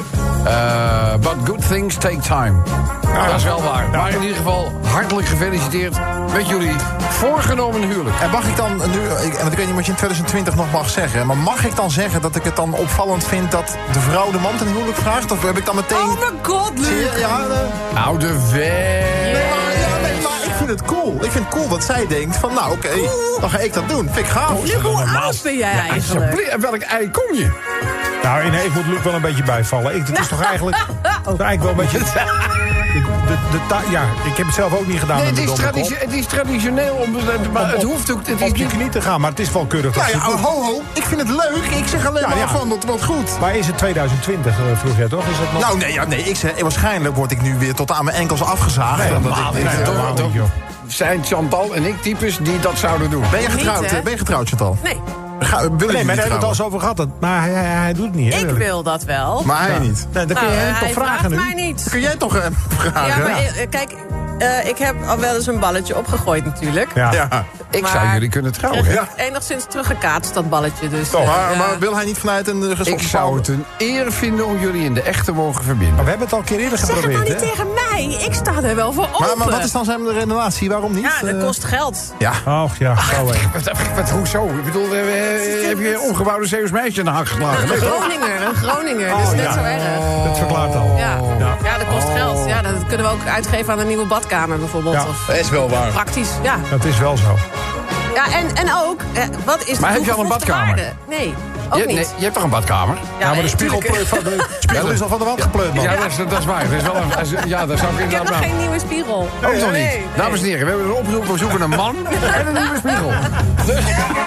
[SPEAKER 3] Uh, but good things take time. Ja, dat is wel waar. Ja. Maar in ieder geval, hartelijk gefeliciteerd met jullie voorgenomen huwelijk.
[SPEAKER 5] En mag ik dan nu, ik, want ik weet niet wat je in twintig twintig nog mag zeggen, maar mag ik dan zeggen dat ik het dan opvallend vind dat de vrouw de man ten huwelijk vraagt? Of heb ik dan meteen...
[SPEAKER 2] Oh mijn god, Luc!
[SPEAKER 5] Ja, uh...
[SPEAKER 3] Ouderwets.
[SPEAKER 5] Nee, maar, ja, nee, maar ik vind het cool. Ik vind het cool dat zij denkt van, nou oké, okay, cool. dan ga ik dat doen. Vind ik gaaf.
[SPEAKER 2] Luc, hoe oud ben jij
[SPEAKER 3] ja,
[SPEAKER 2] eigenlijk?
[SPEAKER 3] En welk ei kom je?
[SPEAKER 6] Nou, nee, ik moet Luc wel een beetje bijvallen. Ik, het is toch eigenlijk, oh. eigenlijk wel een beetje... De, de, de ta- ja, ik heb het zelf ook niet gedaan.
[SPEAKER 3] Nee,
[SPEAKER 6] met
[SPEAKER 3] het, is
[SPEAKER 6] de
[SPEAKER 3] traditie- het is traditioneel, om, maar
[SPEAKER 6] om,
[SPEAKER 3] het hoeft ook... Het is
[SPEAKER 6] op je
[SPEAKER 3] niet...
[SPEAKER 6] knie te gaan, maar het is wel keurig.
[SPEAKER 5] Ja,
[SPEAKER 6] dat
[SPEAKER 5] ja,
[SPEAKER 6] ze het
[SPEAKER 5] ho, ho. Ik vind het leuk. Ik zeg alleen
[SPEAKER 6] ja,
[SPEAKER 5] maar
[SPEAKER 6] ja.
[SPEAKER 5] van, dat wordt goed.
[SPEAKER 6] Maar is het twintig twintig, uh, vroeg jij toch? Is dat nog...
[SPEAKER 5] Nou, nee, ja, nee ik zeg, waarschijnlijk word ik nu weer tot aan mijn enkels afgezaagd.
[SPEAKER 6] Nee,
[SPEAKER 5] dat
[SPEAKER 6] helemaal
[SPEAKER 5] ik,
[SPEAKER 6] niet.
[SPEAKER 5] ik,
[SPEAKER 6] Nee,
[SPEAKER 5] ik,
[SPEAKER 6] helemaal
[SPEAKER 5] uh,
[SPEAKER 6] niet, joh.
[SPEAKER 3] Zijn Chantal en ik types die dat zouden doen.
[SPEAKER 5] Ben je getrouwd,
[SPEAKER 2] Niet, hè?
[SPEAKER 5] ben je getrouwd, Chantal?
[SPEAKER 2] Nee,
[SPEAKER 5] Ga, wil
[SPEAKER 6] Nee,
[SPEAKER 5] je
[SPEAKER 6] maar
[SPEAKER 5] niet
[SPEAKER 6] daar hebben we het al
[SPEAKER 5] trouwen?
[SPEAKER 6] eens over gehad. dat- Maar hij, hij, hij doet het niet, hè?
[SPEAKER 2] ik wil dat wel.
[SPEAKER 5] Maar hij
[SPEAKER 6] Ja.
[SPEAKER 5] niet.
[SPEAKER 6] Nee, dan kun je
[SPEAKER 2] Nou,
[SPEAKER 6] hem
[SPEAKER 2] hij
[SPEAKER 6] toch vragen
[SPEAKER 2] vraagt
[SPEAKER 6] nu?
[SPEAKER 2] mij niet.
[SPEAKER 5] Kun jij toch uh, vragen?
[SPEAKER 2] Ja, maar eh, kijk, uh, ik heb al wel eens een balletje opgegooid natuurlijk.
[SPEAKER 6] Ja.
[SPEAKER 5] Ja.
[SPEAKER 3] Ik
[SPEAKER 2] Maar-
[SPEAKER 3] zou jullie kunnen trouwen, hè?
[SPEAKER 5] Ja.
[SPEAKER 2] Enigszins teruggekaatst, dat balletje. Dus,
[SPEAKER 5] Toch,
[SPEAKER 2] uh,
[SPEAKER 5] maar,
[SPEAKER 2] ja.
[SPEAKER 5] maar wil hij niet vanuit een uh,
[SPEAKER 3] Ik
[SPEAKER 5] gestopt
[SPEAKER 3] zou het een eer vinden om jullie in de echte mogen verbinden.
[SPEAKER 6] Maar we hebben het al een keer eerder
[SPEAKER 2] Zeg het nou
[SPEAKER 6] geprobeerd,
[SPEAKER 2] niet
[SPEAKER 6] hè?
[SPEAKER 2] tegen mij. Ik sta er wel voor open.
[SPEAKER 5] Maar, maar wat is dan zijn relatie? Waarom niet?
[SPEAKER 2] Ja, dat
[SPEAKER 5] Uh,
[SPEAKER 2] kost geld.
[SPEAKER 5] Ja.
[SPEAKER 6] Och ja, zo hè.
[SPEAKER 3] Wat, wat, hoezo? Ik bedoel, uh, uh, heb je een omgebouwde Zeeuws meisje in de hak geslagen?
[SPEAKER 2] Een
[SPEAKER 3] Nee, toch?
[SPEAKER 2] Groninger, een Groninger. Dat is
[SPEAKER 6] Oh,
[SPEAKER 2] net
[SPEAKER 6] ja.
[SPEAKER 2] zo erg.
[SPEAKER 6] Dat verklaart al.
[SPEAKER 2] Ja.
[SPEAKER 6] Ja.
[SPEAKER 2] Ja, dat kost geld. Ja, dat kunnen we ook uitgeven aan een nieuwe badkamer bijvoorbeeld.
[SPEAKER 6] Ja.
[SPEAKER 2] Of
[SPEAKER 5] Dat is wel waar.
[SPEAKER 2] praktisch, ja.
[SPEAKER 6] Dat is wel zo.
[SPEAKER 2] Ja, en, en ook, eh, wat is de
[SPEAKER 3] Maar heb je al een
[SPEAKER 2] toegevoegde
[SPEAKER 3] badkamer?
[SPEAKER 2] waarde? Nee, ook
[SPEAKER 3] Je,
[SPEAKER 2] niet.
[SPEAKER 3] nee, je hebt toch een badkamer?
[SPEAKER 6] Ja, maar de
[SPEAKER 2] eh,
[SPEAKER 6] spiegel,
[SPEAKER 2] tuurlijk.
[SPEAKER 6] van de spiegel is al van de wand gepleurd, man.
[SPEAKER 3] Ja, dat is, dat is waar. Dat is wel een, dat is- ja, dat zou ik
[SPEAKER 2] Ik heb
[SPEAKER 3] inderdaad
[SPEAKER 2] nog
[SPEAKER 3] wel.
[SPEAKER 2] geen nieuwe spiegel.
[SPEAKER 3] Ook nog niet.
[SPEAKER 2] Nee, nee.
[SPEAKER 3] Dames en heren, we hebben een oproep. We zoeken een man en een nieuwe spiegel. Dus,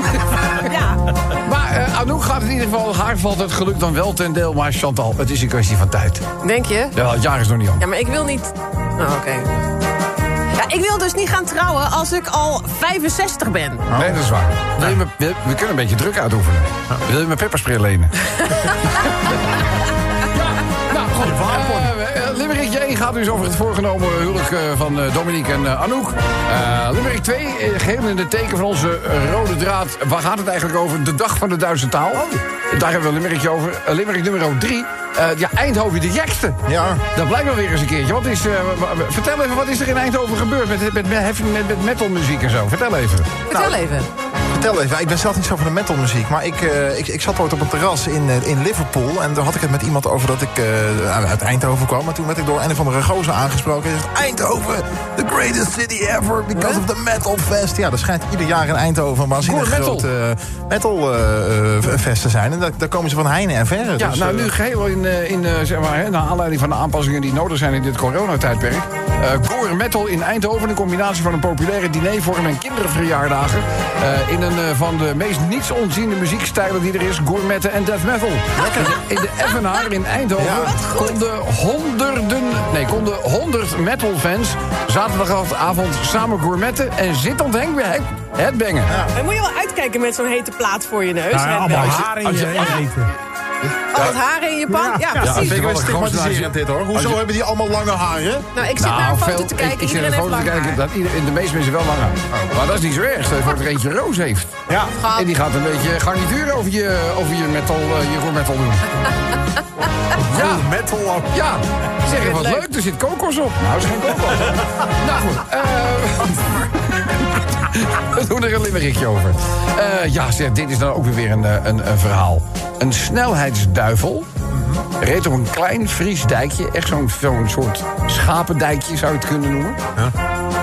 [SPEAKER 2] Ja,
[SPEAKER 3] maar uh, Anouk gaat in ieder geval, haar valt het geluk dan wel ten deel. Maar Chantal, het is een kwestie van tijd.
[SPEAKER 2] denk je?
[SPEAKER 3] Ja, het jaar is nog niet om.
[SPEAKER 2] Ja, maar ik wil niet... Nou, oké. Ja, ik wil dus niet gaan trouwen als ik al vijfenzestig ben.
[SPEAKER 3] Nee, dat is waar. Wil je me- we, we kunnen een beetje druk uitoefenen. Wil je mijn pepperspray lenen? Nou, goed. Uh, uh, Limerick één gaat dus over het voorgenomen huwelijk uh, van uh, Dominique en uh, Anouk. Uh, Limerick twee, uh, geheel in het teken van onze uh, rode draad. Waar gaat het eigenlijk over? De dag van de Duitse taal. Daar hebben we een limerickje over. Uh, Limerick nummer drie. Uh, ja, Eindhoven de gekste.
[SPEAKER 5] Ja.
[SPEAKER 3] Dat blijkt wel weer eens een keertje. Wat is, uh, w- w- vertel even, wat is er in Eindhoven gebeurd met, met, met, met, met metalmuziek en zo? Vertel even.
[SPEAKER 2] Vertel even.
[SPEAKER 5] Vertel even, ik ben zelf niet zo van de metalmuziek, maar ik, uh, ik, ik zat ooit op een terras in, uh, in Liverpool en daar had ik het met iemand over dat ik uh, uit Eindhoven kwam. En toen werd ik door een of andere gozer aangesproken. Hij zegt, Eindhoven, the greatest city ever because of the metal fest. Ja, er schijnt ieder jaar in Eindhoven een waanzinnig
[SPEAKER 3] Goor metal.
[SPEAKER 5] groot uh, metal uh, uh, fest te zijn. En daar, daar komen ze van heine en verre.
[SPEAKER 3] Ja,
[SPEAKER 5] dus,
[SPEAKER 3] nou
[SPEAKER 5] uh,
[SPEAKER 3] nu geheel in, uh, in uh, zeg maar, hè, naar aanleiding van de aanpassingen die nodig zijn in dit coronatijdperk. Uh, Gore Metal in Eindhoven, een combinatie van een populaire dinervorm en kinderverjaardagen. Uh, in een uh, van de meest niets onziende muziekstijlen die er is, gourmetten en death metal. In de, in de Evenaar in Eindhoven
[SPEAKER 5] Ja,
[SPEAKER 3] konden honderden, nee, konden honderd metalfans zaterdagavond samen gourmetten en zittend headbangen.
[SPEAKER 2] Dan moet je wel uitkijken met zo'n hete plaat voor je neus.
[SPEAKER 6] Nou ja,
[SPEAKER 2] Hè,
[SPEAKER 6] allemaal
[SPEAKER 2] Bel.
[SPEAKER 6] haar in
[SPEAKER 3] als
[SPEAKER 6] je
[SPEAKER 3] je-
[SPEAKER 6] in je eten.
[SPEAKER 2] Al het haar in je pan. Ja,
[SPEAKER 6] Ja, ja,
[SPEAKER 2] precies.
[SPEAKER 3] als
[SPEAKER 5] vind ik wel
[SPEAKER 3] Toevallig
[SPEAKER 5] stigmatiserend dit hoor. Hoezo
[SPEAKER 3] je-
[SPEAKER 5] hebben die allemaal lange haren?
[SPEAKER 2] Nou, ik zit naar een foto
[SPEAKER 3] veel-
[SPEAKER 2] te kijken.
[SPEAKER 3] Ik, ik zit naar
[SPEAKER 2] Iedereen
[SPEAKER 3] een
[SPEAKER 2] heeft
[SPEAKER 3] foto te
[SPEAKER 2] lang
[SPEAKER 3] kijken
[SPEAKER 2] haar.
[SPEAKER 3] dat ieder, de meeste mensen wel lang haar. Maar dat is niet zo erg. Stel je voor dat er eentje roos heeft.
[SPEAKER 6] Ja.
[SPEAKER 3] En die gaat een beetje garnituur over je, over je metal, uh, je gourmet metal doen. Ja,
[SPEAKER 6] Metal ook.
[SPEAKER 3] ja. Zeg je wat
[SPEAKER 2] leuk.
[SPEAKER 3] leuk, er zit kokos op. Nou, is geen kokos. Nou goed. eh, we doen er een limerickje over. Eh, ja, zeg, dit is dan ook weer een, eh, een, een verhaal. Een snelheidsduivel reed op een klein Fries dijkje. Echt zo'n zo'n soort schapendijkje zou je het kunnen noemen.
[SPEAKER 6] Ja.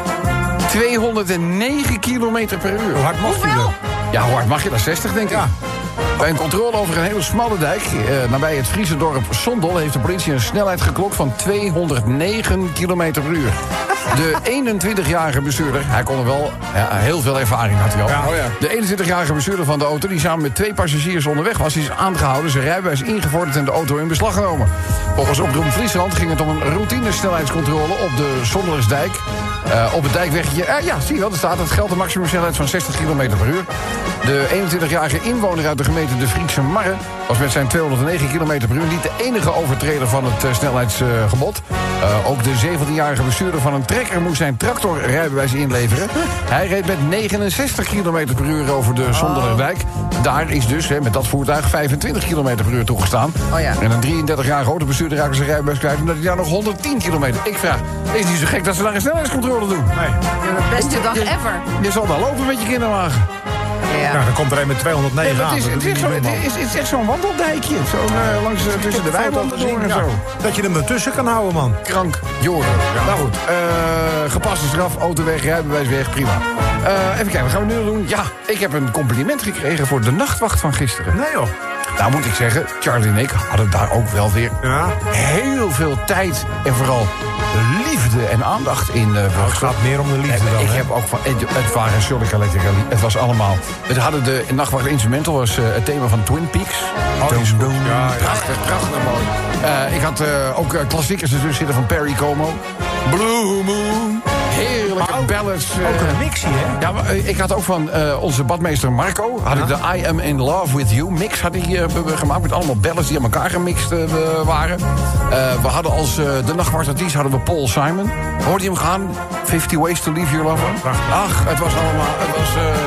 [SPEAKER 3] tweehonderdnegen kilometer per uur.
[SPEAKER 6] Hoe hard mocht hij dan?
[SPEAKER 3] Ja, hoe hard mag je? Dat zestig, denk ik.
[SPEAKER 6] Ja.
[SPEAKER 3] Bij een controle over een hele smalle dijk... Eh, nabij het Friese dorp Sondel... heeft de politie een snelheid geklokt van tweehonderdnegen kilometer per uur. De eenentwintigjarige bestuurder... Hij kon er wel... Ja, heel veel ervaring had hij al.
[SPEAKER 6] Ja. Oh ja.
[SPEAKER 3] De eenentwintigjarige bestuurder van de auto... die samen met twee passagiers onderweg was... is aangehouden, zijn rijbewijs ingevorderd... en de auto in beslag genomen. Volgens Omroep Friesland ging het om een routine snelheidscontrole... op de Sondelersdijk. Uh, op het dijkweggetje... Uh, ja, zie je wel, er staat het geldt een maximumsnelheid van zestig kilometer per uur. De eenentwintigjarige inwoner uit de gemeente De Friese Marre... was met zijn tweehonderdnegen kilometer per uur... niet de enige overtreder van het uh, snelheidsgebod. Uh, ook de zeventienjarige bestuurder van een trekker... moest zijn tractorrijbewijs inleveren. Hij reed met negenenzestig kilometer per uur over de Sondererdijk. Daar is dus hè, met dat voertuig vijfentwintig kilometer per uur toegestaan.
[SPEAKER 2] Oh ja.
[SPEAKER 3] En een drieëndertigjarige autobestuurder raakte zijn rijbewijs kwijt... omdat hij daar nog honderdtien kilometer... Ik vraag, is het niet zo gek dat ze daar een snelheidscontrole doen?
[SPEAKER 6] Nee.
[SPEAKER 2] De beste dag ever.
[SPEAKER 3] Je zal daar lopen met je kinderwagen.
[SPEAKER 2] Ja.
[SPEAKER 6] Nou, dan komt er een met tweehonderdnegen
[SPEAKER 3] Nee,
[SPEAKER 6] aan.
[SPEAKER 3] het, is,
[SPEAKER 6] Dat
[SPEAKER 3] het,
[SPEAKER 6] doe
[SPEAKER 3] is
[SPEAKER 6] je
[SPEAKER 3] zo,
[SPEAKER 6] niet
[SPEAKER 3] het,
[SPEAKER 6] normaal.
[SPEAKER 3] is, het is echt zo'n wandeldijkje. Zo'n uh, langs uh, tussen de weilanden door en
[SPEAKER 6] Ja,
[SPEAKER 3] zo.
[SPEAKER 6] dat je hem ertussen kan houden, man.
[SPEAKER 3] Krank, Joren. Nou goed, uh, gepaste straf, auto weg, rijbewijs weg, prima. Uh, even kijken, wat gaan we nu doen? Ja, ik heb een compliment gekregen voor de nachtwacht van gisteren.
[SPEAKER 6] Nee, joh.
[SPEAKER 3] Nou moet ik zeggen, Charlie en ik hadden daar ook wel weer
[SPEAKER 6] Ja.
[SPEAKER 3] heel veel tijd... en vooral liefde en aandacht in. Uh,
[SPEAKER 6] Nou, het gaat meer om de liefde
[SPEAKER 3] Nee,
[SPEAKER 6] dan,
[SPEAKER 3] ik
[SPEAKER 6] hè?
[SPEAKER 3] heb ook van, het, het waren zulke electrica. Het was allemaal. We hadden de nachtwacht instrumental was uh, het thema van Twin Peaks.
[SPEAKER 6] Oh, die is goed. Ja, ja.
[SPEAKER 3] Prachtig, prachtig mooi. Uh, ik had uh, ook uh, klassiekers ertussen zitten van Perry Como. Blue Moon. Heerlijke
[SPEAKER 6] Maar ook-
[SPEAKER 3] ballads. uh,
[SPEAKER 6] Ook een mixie, hè?
[SPEAKER 3] ja, maar, uh, ik had ook van uh, onze badmeester Marco... had ik de I Am In Love With You mix had hij, uh, gemaakt... met allemaal ballads die aan elkaar gemixt uh, waren. Uh, we hadden als uh, de nachtwacht hadden we Paul Simon. Hoorde je hem gaan? fifty Ways to Leave Your Lover. Ach, het was allemaal... Het was... Uh...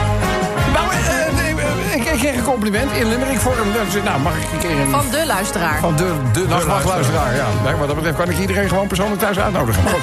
[SPEAKER 3] Nou, uh, nee, uh, ik, ik kreeg een compliment in Limerick vorm. Dus, nou, mag ik een keer in...
[SPEAKER 2] Van de luisteraar.
[SPEAKER 3] Van de, de nachtwachtluisteraar, ja. Nee, wat dat betreft kan ik iedereen gewoon persoonlijk thuis uitnodigen. Maar goed.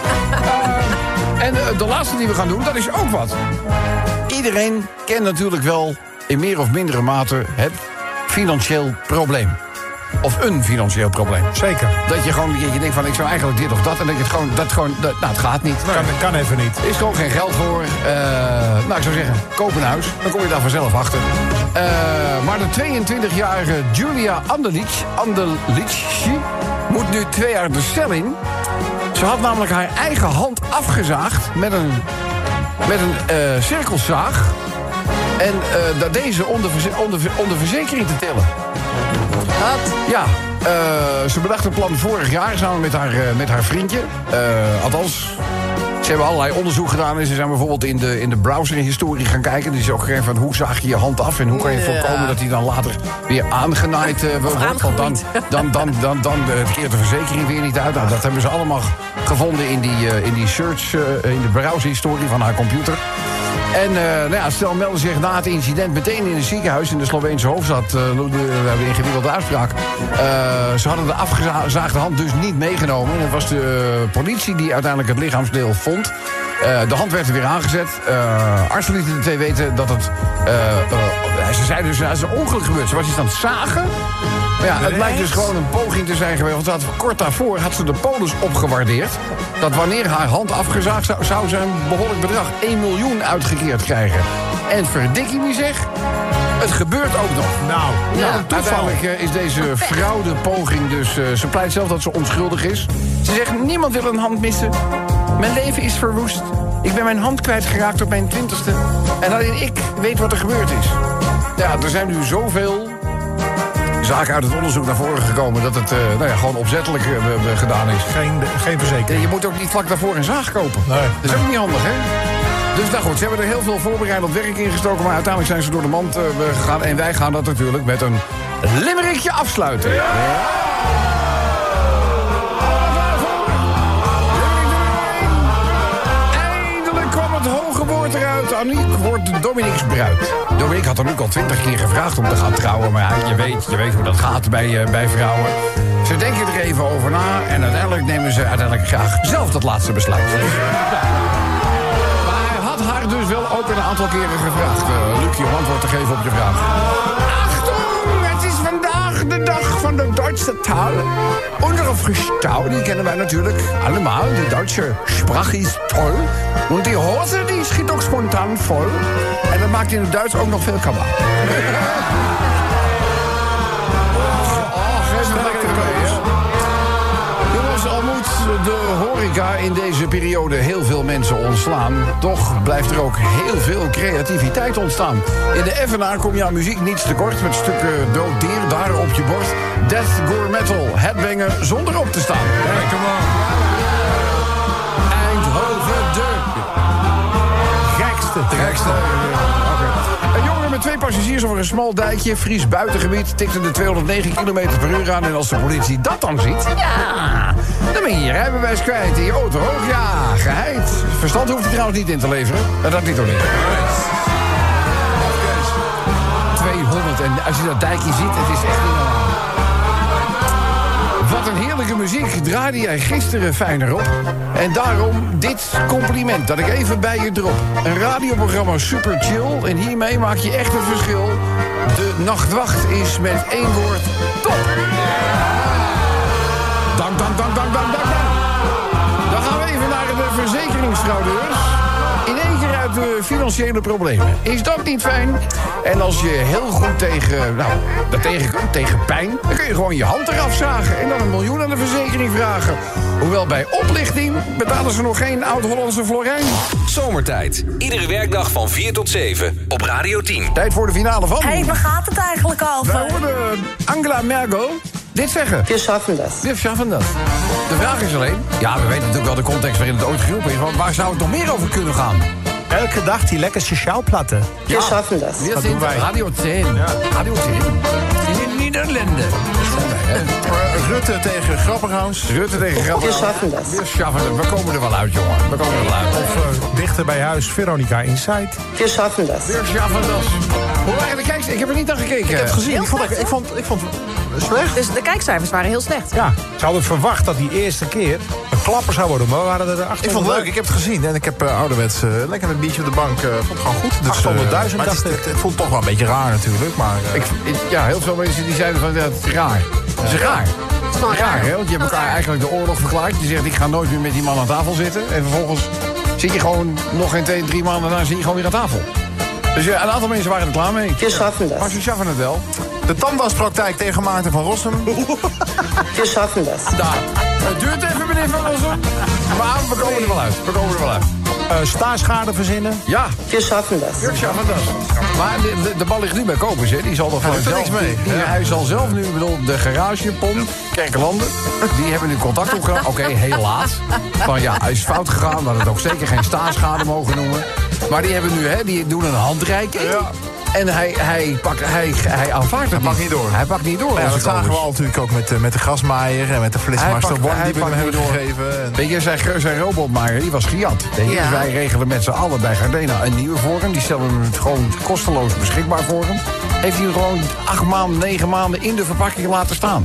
[SPEAKER 3] Uh, en uh, de laatste die we gaan doen, dat is ook wat. Iedereen kent natuurlijk wel in meer of mindere mate het financieel probleem. Of een financieel probleem.
[SPEAKER 6] Zeker.
[SPEAKER 3] Dat je gewoon, je, je denkt van, ik zou eigenlijk dit of dat. En dat je het gewoon, dat gewoon, dat, nou, het gaat niet.
[SPEAKER 6] Kan, kan even niet.
[SPEAKER 3] Er is gewoon geen geld voor. Uh, nou, ik zou zeggen, koop een huis. Dan kom je daar vanzelf achter. Uh, maar de tweeëntwintigjarige Julia Andelic, Andelici moet nu twee jaar de cel in. Ze had namelijk haar eigen hand afgezaagd met een, met een uh, cirkelzaag. En uh, dat deze onder, onder, onder verzekering te tillen.
[SPEAKER 2] Wat?
[SPEAKER 3] Ja, uh, ze bedacht een plan vorig jaar samen met haar, uh, met haar vriendje. Uh, althans, ze hebben allerlei onderzoek gedaan. En ze zijn bijvoorbeeld in de, in de browserhistorie gaan kijken. Die is ook gegeven van hoe zaag je je hand af... en hoe kan je
[SPEAKER 2] Ja.
[SPEAKER 3] voorkomen dat die dan later weer aangenaaid uh, wordt. Want dan, dan, dan, dan, dan uh, keert de verzekering weer niet uit. Nou, dat hebben ze allemaal gevonden in die, uh, in die search... Uh, in de browserhistorie van haar computer. En uh, nou ja, stel melden zich na het incident meteen in een ziekenhuis in de Sloveense hoofdstad. Uh, we hebben een ingewikkelde uitspraak. Uh, ze hadden de afgezaagde hand dus niet meegenomen. En het was de uh, politie die uiteindelijk het lichaamsdeel vond. Uh, de hand werd er weer aangezet. Uh, artsen lieten de twee weten dat het... Uh, uh, ze zeiden dus, dat is een ongeluk gebeurd. Ze was iets aan het zagen. Maar ja, het lijkt dus gewoon een poging te zijn geweest. Want had, kort daarvoor had ze de polis opgewaardeerd. Dat wanneer haar hand afgezaagd zou, zou ze een behoorlijk bedrag, één miljoen uitgekeerd krijgen. En verdikkie me zeg, het gebeurt ook nog.
[SPEAKER 6] Nou,
[SPEAKER 3] Nou,
[SPEAKER 6] ja, toeval.
[SPEAKER 3] uiteindelijk uh, is deze fraudepoging dus... Uh, ze pleit zelf dat ze onschuldig is. Ze zegt, niemand wil een hand missen. Mijn leven is verwoest. Ik ben mijn hand kwijtgeraakt op mijn twintigste. En alleen ik weet wat er gebeurd is. Ja, er zijn nu zoveel zaken uit het onderzoek naar voren gekomen... dat het uh, nou ja, gewoon opzettelijk uh, uh, gedaan is.
[SPEAKER 6] Geen, geen verzekering.
[SPEAKER 3] Je moet ook niet vlak daarvoor een zaag kopen.
[SPEAKER 6] Nee,
[SPEAKER 3] dat is ook niet handig, hè? Dus nou goed, ze hebben er heel veel voorbereidend werk in gestoken... maar uiteindelijk zijn ze door de mand uh, gegaan. En wij gaan dat natuurlijk met een limerickje afsluiten. Ja. Eindelijk kwam het hoge woord eruit. Aniek wordt Dominique's bruid. Dominique had Aniek al twintig keer gevraagd om te gaan trouwen... maar ja, je, weet, je weet hoe dat gaat bij, uh, bij vrouwen. Ze denken er even over na... en uiteindelijk nemen ze uiteindelijk graag zelf dat laatste besluit. Haar dus wel ook een aantal keren gevraagd. Uh, Luc, je om antwoord te geven op je vraag. Achtung, het is vandaag
[SPEAKER 9] vandaag de dag van de Duitse taal. Unsere Frühstau, die kennen wij natuurlijk allemaal. De Duitse Sprache is toll. En die Hose, die schiet ook spontaan vol. En dat maakt in het Duits ook nog veel kabaal. Jongens, al moet de horeca in deze periode heel veel mensen ontslaan, toch blijft er ook heel veel creativiteit ontstaan. In de Evenaar kom je aan muziek niets tekort met stukken dood dier daar op je bord. Death Gore Metal, headbanger zonder op te staan. Kijk hem aan. Eindhoven de gekste. De gekste. Een jongen met twee passagiers over een smal dijkje, Fries buitengebied, tikte de tweehonderdnegen kilometer per uur aan. En als de politie dat dan ziet, ja, dan ben je je rijbewijs kwijt in je auto ook. Ja, geheid. Verstand hoeft hij trouwens niet in te leveren. Dat niet toch niet. tweehonderd en als je dat dijkje ziet, het is echt niet normaal. Wat een heerlijke muziek draaide jij gisteren fijner op. En daarom dit compliment dat ik even bij je drop. Een radioprogramma super chill en hiermee maak je echt een verschil. De Nachtwacht is met één woord top. Dank, dank, dank, dank, dank, dank. Dan gaan we even naar de verzekeringsfraudeurs. In één keer uit de financiële problemen. Is dat niet fijn? En als je heel goed tegen, nou, dat tegen kunt, tegen pijn, dan kun je gewoon je hand eraf zagen en dan een miljoen aan de verzekering vragen. Hoewel bij oplichting betalen ze nog geen oud-Hollandse florijn.
[SPEAKER 1] Zomertijd. Iedere werkdag van vier tot zeven op Radio tien.
[SPEAKER 9] Tijd voor de finale van...
[SPEAKER 10] Hé, hey, waar gaat het eigenlijk over?
[SPEAKER 9] Wij hoorden Angela Merkel dit zeggen.
[SPEAKER 7] Wir schaffen das.
[SPEAKER 9] Wir schaffen das. De vraag is alleen... Ja, we weten natuurlijk wel de context waarin het ooit geroepen is, maar waar zou het nog meer over kunnen gaan?
[SPEAKER 6] Elke dag die lekkerste schouwplatten.
[SPEAKER 7] Wir ja. schaffen das.
[SPEAKER 9] Wir sind Radio tien. Ja. Radio tien. In de Nederlanden.
[SPEAKER 5] Rutte tegen Grapperhaus.
[SPEAKER 9] Rutte tegen Grapperhaus.
[SPEAKER 7] Wir schaffen das.
[SPEAKER 9] Wir schaffen das. We komen er wel uit, jongen. We komen er wel uit.
[SPEAKER 6] Of uh, dichter bij huis, Veronica Inside.
[SPEAKER 7] Wir schaffen das.
[SPEAKER 9] Wir schaffen das. Hoe waren de kijkers? Ik heb er niet naar gekeken.
[SPEAKER 5] Ik heb het gezien. Ik vond, ik, ik vond, ik vond het slecht.
[SPEAKER 2] Dus de kijkcijfers waren heel slecht.
[SPEAKER 6] Ja, ze hadden verwacht dat die eerste keer een klapper zou worden. Maar we waren er achthonderd.
[SPEAKER 5] Ik vond het leuk. Ik heb het gezien. En ik heb uh, ouderwets uh, lekker met een biertje op de bank. Uh, vond het gewoon goed. Dus,
[SPEAKER 6] achthonderdduizend
[SPEAKER 5] uh, dacht ik. Het, het voelt toch wel een beetje raar natuurlijk. Maar, uh,
[SPEAKER 9] ik, ik, ja, heel veel mensen die zeiden van, ja, het is raar. Het is raar. Het is raar, hè? Want je hebt elkaar eigenlijk de oorlog verklaard. Je zegt, ik ga nooit meer met die man aan tafel zitten. En vervolgens zit je gewoon nog geen twee, drie maanden daarna zit je gewoon weer aan tafel. Dus ja, een aantal mensen waren er klaar mee.
[SPEAKER 7] Wir schaffen das.
[SPEAKER 9] Maar ze schaffen het wel.
[SPEAKER 5] De tandartspraktijk tegen Maarten van Rossum.
[SPEAKER 7] Wir schaffen das.
[SPEAKER 9] Daar. Het duurt even, meneer van Rossum. Maar we komen er wel uit. We komen er wel uit.
[SPEAKER 6] Uh, staarschade verzinnen.
[SPEAKER 9] Ja.
[SPEAKER 7] Wir schaffen das.
[SPEAKER 9] Wir schaffen das. Maar de, de, de bal ligt nu bij Kopers, hè. Die zal er van zelf...
[SPEAKER 5] niks mee.
[SPEAKER 9] Die,
[SPEAKER 5] Ja.
[SPEAKER 9] Hij zal zelf nu, ik bedoel, de garage, Pom, Kerkelanden... die hebben nu contact opgenomen. Oké, okay, helaas. Van ja, hij is fout gegaan. We hadden het ook zeker geen staarschade mogen noemen. Maar die hebben nu, hè, die doen een handreiking. Ja. En hij, hij, pakt, hij, hij aanvaardt het
[SPEAKER 5] Hij pakt niet door.
[SPEAKER 9] Hij pakt niet door.
[SPEAKER 5] Ja, dat zagen we al natuurlijk ook met, uh, met de grasmaaier en met de flitsmaster One die we hem hebben gegeven. En...
[SPEAKER 9] Weet je, zijn, zijn robotmaaier, die was gejat. Ja. Dus wij regelen met z'n allen bij Gardena een nieuwe voor hem. Die stellen hem gewoon kosteloos beschikbaar voor hem. Heeft hij hem gewoon acht maanden, negen maanden in de verpakking laten staan.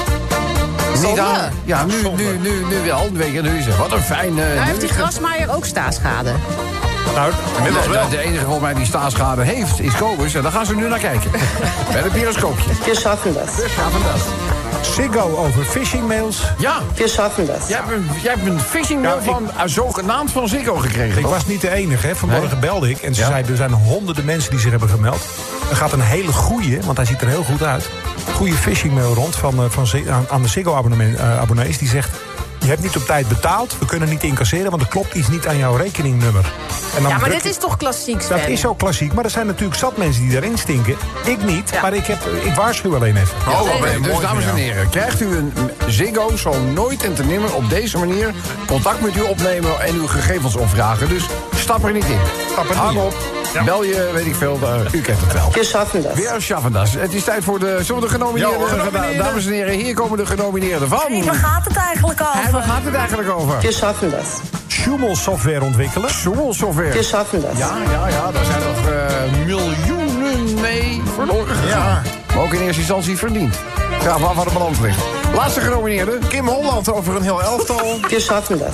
[SPEAKER 9] Niet aan, ja, nu, nu, nu, nu wel. Weet je, nu is het. Wat een fijn... Uh,
[SPEAKER 2] nou, heeft die grasmaaier ook staarschade?
[SPEAKER 9] Nou, inmiddels wel. De, de enige volgens mij die staarschade heeft is Kobus. En daar gaan ze nu naar kijken. Met een piroscoopje.
[SPEAKER 7] Wir schaffen das.
[SPEAKER 9] Wir schaffen das.
[SPEAKER 6] Ziggo over phishingmails.
[SPEAKER 9] Ja.
[SPEAKER 7] Wir schaffen das.
[SPEAKER 9] Jij hebt een, jij hebt een phishingmail
[SPEAKER 6] Ja,
[SPEAKER 9] van uh, zogenaamd van Ziggo gekregen.
[SPEAKER 6] Ik
[SPEAKER 9] toch?
[SPEAKER 6] was niet de enige. Hè. Vanmorgen
[SPEAKER 9] Nee?
[SPEAKER 6] belde ik en ze
[SPEAKER 9] Ja?
[SPEAKER 6] zei er zijn honderden mensen die zich hebben gemeld. Er gaat een hele goeie, want hij ziet er heel goed uit... goede phishingmail rond van, uh, van, aan, aan de Ziggo-abonnees. Die zegt, je hebt niet op tijd betaald, we kunnen niet incasseren... want er klopt iets niet aan jouw rekeningnummer. En dan
[SPEAKER 2] Ja, maar
[SPEAKER 6] druk-
[SPEAKER 2] dit is toch klassiek, Sven?
[SPEAKER 6] Dat is ook klassiek, maar er zijn natuurlijk zat mensen die daarin stinken. Ik niet,
[SPEAKER 2] Ja.
[SPEAKER 6] maar ik, heb, ik waarschuw alleen even.
[SPEAKER 5] Oh, wat ben je
[SPEAKER 9] Dus
[SPEAKER 5] mooi
[SPEAKER 9] dames
[SPEAKER 5] van
[SPEAKER 9] en
[SPEAKER 5] jou.
[SPEAKER 9] heren, krijgt u een Ziggo, zal nooit en te nimmer op deze manier contact met u opnemen en uw gegevens opvragen. Dus stap er niet in.
[SPEAKER 6] Stap er
[SPEAKER 9] Hang
[SPEAKER 6] niet in.
[SPEAKER 9] op, bel je, weet ik veel, uh, u kent het wel.
[SPEAKER 7] Wir schaffen das.
[SPEAKER 9] Weer schaffen das. Het is tijd voor de, zullen we de genomineerden?
[SPEAKER 5] Ja, hoor, genomineerden.
[SPEAKER 9] Dames en heren, hier komen de genomineerden van.
[SPEAKER 10] Hey, waar gaat het eigenlijk over?
[SPEAKER 9] En waar gaat het eigenlijk over?
[SPEAKER 7] Wir schaffen das.
[SPEAKER 6] Schumel software ontwikkelen.
[SPEAKER 9] Zoel software.
[SPEAKER 7] Wir schaffen das.
[SPEAKER 9] Ja, ja, ja, daar zijn nog uh, miljoenen mee verloren gegaan.
[SPEAKER 5] Ja.
[SPEAKER 9] Maar ook in eerste instantie verdiend. Ja, waarvan de balans ligt. Laatste genomineerde.
[SPEAKER 5] Kim Holland over een heel elftal.
[SPEAKER 7] Wir schaffen das.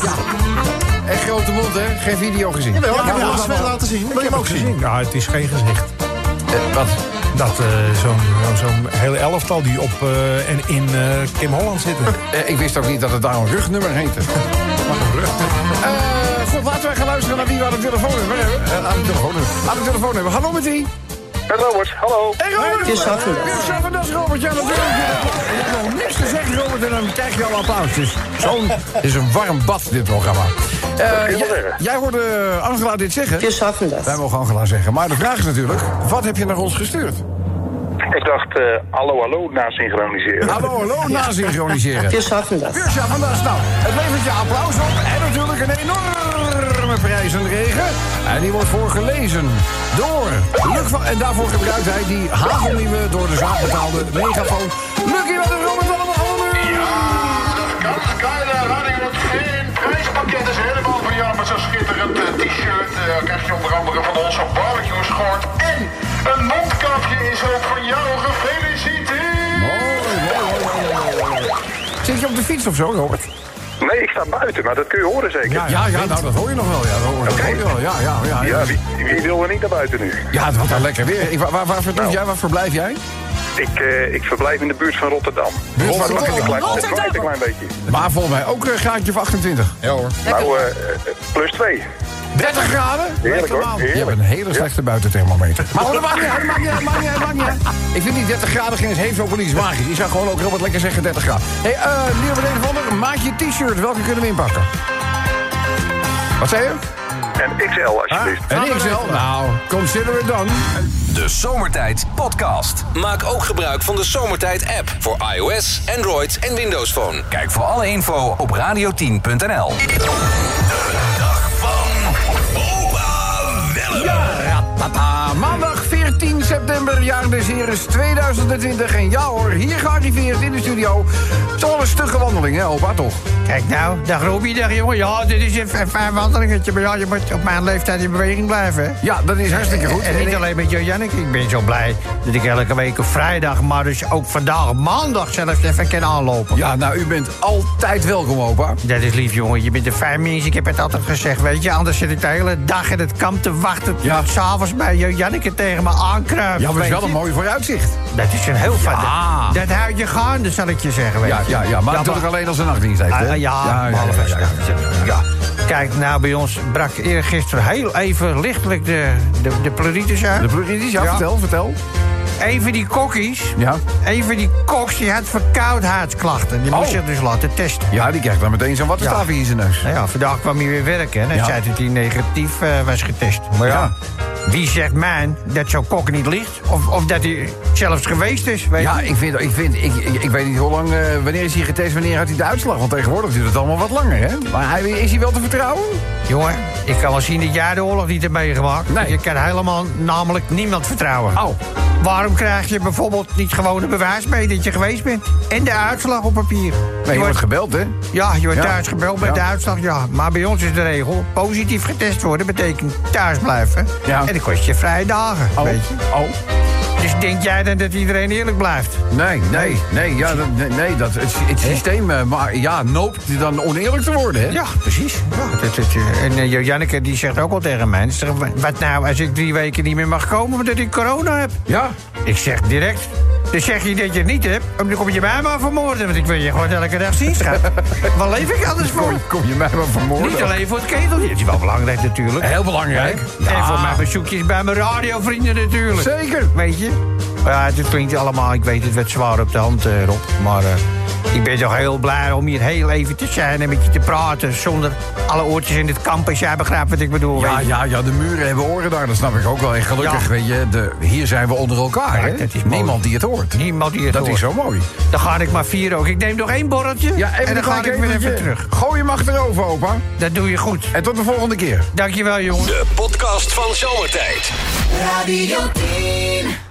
[SPEAKER 9] En grote mond, hè? Geen video gezien.
[SPEAKER 5] Jawel, ik heb
[SPEAKER 9] Ja,
[SPEAKER 5] hem
[SPEAKER 9] laat
[SPEAKER 5] Sven
[SPEAKER 9] maar.
[SPEAKER 5] laten zien. Wil je hem ook zien?
[SPEAKER 6] Ja, het is geen gezicht.
[SPEAKER 9] Eh, wat?
[SPEAKER 6] Dat uh, zo'n zo'n hele elftal die op uh, en in uh, Kim Holland zitten.
[SPEAKER 9] Uh, ik wist ook niet dat het daar een rugnummer heette.
[SPEAKER 6] Wat een rugnummer.
[SPEAKER 9] Uh, goed, laten wij gaan luisteren naar wie we aan de telefoon hebben. Uh, aan de telefoon hebben. Aan de telefoon hebben. Hallo met wie?
[SPEAKER 11] Met Robert, hallo.
[SPEAKER 9] Hey Robert!
[SPEAKER 7] Pierre Schaffendas.
[SPEAKER 9] Pierre Schaffendas, Robert. Ja, natuurlijk. Je hebt nog niks te zeggen, Robert, en dan krijg je al applaus. Dus zo'n is een warm bad, dit programma. Uh, jij, jij hoorde Angela dit zeggen.
[SPEAKER 7] Pierre Schaffendas.
[SPEAKER 9] Wij mogen Angela zeggen. Maar de vraag is natuurlijk, wat heb je naar ons gestuurd?
[SPEAKER 11] Ik dacht, uh, hallo, hallo, nasynchroniseren.
[SPEAKER 9] Hallo, hallo, nasynchroniseren.
[SPEAKER 7] Pierre Schaffendas.
[SPEAKER 9] Pierre Schaffendas. Nou, het levert je applaus op. En natuurlijk een enorme prijzenregen. En die wordt voorgelezen door Luc van... En daarvoor gebruikt hij die hagelnieuwe, door de zaak betaalde megafoon. Lucky met een Robert van de Handen.
[SPEAKER 12] Ja, dat kan. Skyler Radio het geen prijspakket is helemaal van jou met zo'n schitterend uh, t-shirt. Uh, krijg je onder andere van ons een barbecue schort. En een mondkapje is ook van jou. Gefeliciteerd.
[SPEAKER 9] Mooi, mooi, mooi, mooi. Zit je op de fiets of zo, Robert?
[SPEAKER 11] Nee, ik sta buiten, maar dat kun je horen zeker.
[SPEAKER 9] Ja, ja, ja nou, dat hoor je nog wel. Ja, dat hoor, dat hoor je wel. Ja, ja, ja, ja.
[SPEAKER 11] Ja, wie, wie wil er niet naar buiten nu?
[SPEAKER 9] Ja, het wordt daar lekker weer. Ik, waar, waar, waar verblijf jij? Waar verblijf jij?
[SPEAKER 11] Ik, uh, ik verblijf in de buurt van Rotterdam.
[SPEAKER 9] Buurt van
[SPEAKER 11] Rotterdam. Een klein,
[SPEAKER 2] Rotterdam.
[SPEAKER 11] een klein beetje.
[SPEAKER 9] Maar volgens mij ook een graadje of achtentwintig. Ja hoor.
[SPEAKER 11] Nou, uh, plus twee.
[SPEAKER 9] dertig graden?
[SPEAKER 11] Heerlijk hoor,
[SPEAKER 9] Je hebt
[SPEAKER 11] heerlijk.
[SPEAKER 9] een hele slechte buitenthermometer. Maar oh, dat maakt niet uit, dat maakt niet uit, maakt niet uit, maakt niet uit. Ik vind die dertig graden geen heefzopolies magisch. Je zou gewoon ook Robert lekker zeggen dertig graden. Hé, hey, uh, Lieve een of ander, maak je t-shirt. Welke kunnen we inpakken? Wat zei je?
[SPEAKER 11] En X L alsjeblieft.
[SPEAKER 9] Ah, en X L? Nou, consider it done.
[SPEAKER 1] De Zomertijd Podcast. Maak ook gebruik van de Zomertijd app voor iOS, Android en Windows Phone. Kijk voor alle info op radio tien punt n l. De dag van Opa Willem.
[SPEAKER 9] Ja, ratata. Maandag veertien september, jaar des Heres tweeduizend twintig. En ja hoor, hier gearriveerd in de studio. Het is wel een stugge wandeling, hè opa, toch?
[SPEAKER 13] Kijk nou, dag Robby, dag jongen. Ja, dit is een, een fijn wandelingetje. Maar ja, je moet op mijn leeftijd in beweging blijven, hè?
[SPEAKER 9] Ja, dat is hartstikke goed.
[SPEAKER 13] En, en niet alleen met jou, Janneke. Ik ben zo blij dat ik elke week op vrijdag, maar dus ook vandaag maandag zelfs even kan aanlopen.
[SPEAKER 9] Ja, nou, u bent altijd welkom, opa.
[SPEAKER 13] Dat is lief, jongen. Je bent een fijn mens. Ik heb het altijd gezegd, weet je. Anders zit ik de hele dag in het kamp te wachten.
[SPEAKER 9] Ja.
[SPEAKER 13] Tot s'avonds bij jou, Janneke tegen me aankruipt.
[SPEAKER 9] Ja, maar het is wel
[SPEAKER 13] weet
[SPEAKER 9] een
[SPEAKER 13] je.
[SPEAKER 9] mooi vooruitzicht.
[SPEAKER 13] Dat is een heel fijn.
[SPEAKER 9] Ja.
[SPEAKER 13] Dat houdt je gaande, zal ik je zeggen, weet
[SPEAKER 9] Ja,
[SPEAKER 13] je.
[SPEAKER 9] ja, ja, maar natuurlijk alleen als een nachtdienst heeft, hè?
[SPEAKER 13] Ah, ja,
[SPEAKER 9] ja,
[SPEAKER 13] behalve-
[SPEAKER 9] ja, ja, ja, ja, ja.
[SPEAKER 13] Kijk, nou, bij ons brak eergisteren heel even lichtelijk de, de, de pleuritis uit.
[SPEAKER 9] De pleuritis, ja,
[SPEAKER 13] Ja.
[SPEAKER 9] vertel, vertel.
[SPEAKER 13] Even die kokkies,
[SPEAKER 9] Ja.
[SPEAKER 13] even die koks, die had verkoudheidsklachten. Die
[SPEAKER 9] Oh.
[SPEAKER 13] moest zich dus laten testen.
[SPEAKER 9] Ja, die krijgt dan meteen zo'n wattenstaafje in zijn neus.
[SPEAKER 13] Nou ja, vandaag kwam hij weer werken en hij
[SPEAKER 9] Ja.
[SPEAKER 13] zei dat hij negatief uh, was getest. Maar ja,
[SPEAKER 9] Ja.
[SPEAKER 13] wie zegt mij dat zo'n kok niet ligt? Of, of dat hij zelfs geweest is, weet
[SPEAKER 9] Ja,
[SPEAKER 13] je?
[SPEAKER 9] ik vind, ik, vind ik, ik, ik weet niet hoe lang, uh, wanneer is hij getest, wanneer had hij de uitslag? Want tegenwoordig duurt het allemaal wat langer, hè? Maar hij, is hij wel te vertrouwen?
[SPEAKER 13] Jongen, ik kan wel zien dat jij de oorlog niet hebt meegemaakt.
[SPEAKER 9] Nee.
[SPEAKER 13] Je kan helemaal namelijk niemand vertrouwen.
[SPEAKER 9] Oh.
[SPEAKER 13] Waarom krijg je bijvoorbeeld niet gewoon een bewijs mee dat je geweest bent? En de uitslag op papier.
[SPEAKER 9] Nee, je wordt gebeld, hè?
[SPEAKER 13] Ja, je wordt
[SPEAKER 9] Ja.
[SPEAKER 13] thuis gebeld met
[SPEAKER 9] Ja.
[SPEAKER 13] de uitslag, ja. Maar bij ons is de regel, positief getest worden betekent thuis blijven.
[SPEAKER 9] Ja.
[SPEAKER 13] En dan kost je vrije dagen,
[SPEAKER 9] Oh.
[SPEAKER 13] weet je.
[SPEAKER 9] Oh.
[SPEAKER 13] Dus denk jij dan dat iedereen eerlijk blijft?
[SPEAKER 9] Nee, nee, nee, ja, dat, nee, nee dat, het, het systeem, uh, maar ja, noopt dan oneerlijk te worden, hè?
[SPEAKER 13] Ja, precies. Ja, dat, dat, uh, en uh, Janneke die zegt ook al tegen mij, zegt, wat nou als ik drie weken niet meer mag komen omdat ik corona heb?
[SPEAKER 9] Ja.
[SPEAKER 13] Ik zeg direct, dan zeg je dat je het niet hebt, dan kom je mij maar vermoorden. Want ik wil je gewoon elke dag zien, schat. Waar leef ik anders voor?
[SPEAKER 9] Kom, kom je mij maar vermoorden?
[SPEAKER 13] Niet alleen voor het keteltje. Het is wel belangrijk natuurlijk.
[SPEAKER 9] Heel belangrijk.
[SPEAKER 13] En voor mijn bezoekjes bij mijn radiovrienden natuurlijk.
[SPEAKER 9] Zeker.
[SPEAKER 13] Weet je? Ja, het klinkt allemaal, ik weet het werd zwaar op de hand, uh, Rob. Maar uh, ik ben toch heel blij om hier heel even te zijn en met je te praten. Zonder alle oortjes in het kamp, als jij begrijpt wat ik bedoel.
[SPEAKER 9] Ja,
[SPEAKER 13] weet je.
[SPEAKER 9] ja, ja, de muren hebben oren daar, dat snap ik ook wel. En gelukkig,
[SPEAKER 13] Ja.
[SPEAKER 9] weet je, de, hier zijn we onder elkaar, hè?
[SPEAKER 13] Ja, dat is mooi.
[SPEAKER 9] Niemand die het hoort.
[SPEAKER 13] Niemand die het
[SPEAKER 9] Dat
[SPEAKER 13] hoort.
[SPEAKER 9] is zo mooi.
[SPEAKER 13] Dan ga ik maar vieren ook. Ik neem nog één borreltje
[SPEAKER 9] Ja, even
[SPEAKER 13] en dan ga ik weer even terug.
[SPEAKER 9] Gooi hem achterover, opa.
[SPEAKER 13] Dat doe je goed.
[SPEAKER 9] En tot de volgende keer.
[SPEAKER 13] Dankjewel, jongen.
[SPEAKER 1] De podcast van Zomertijd.
[SPEAKER 8] Radio tien.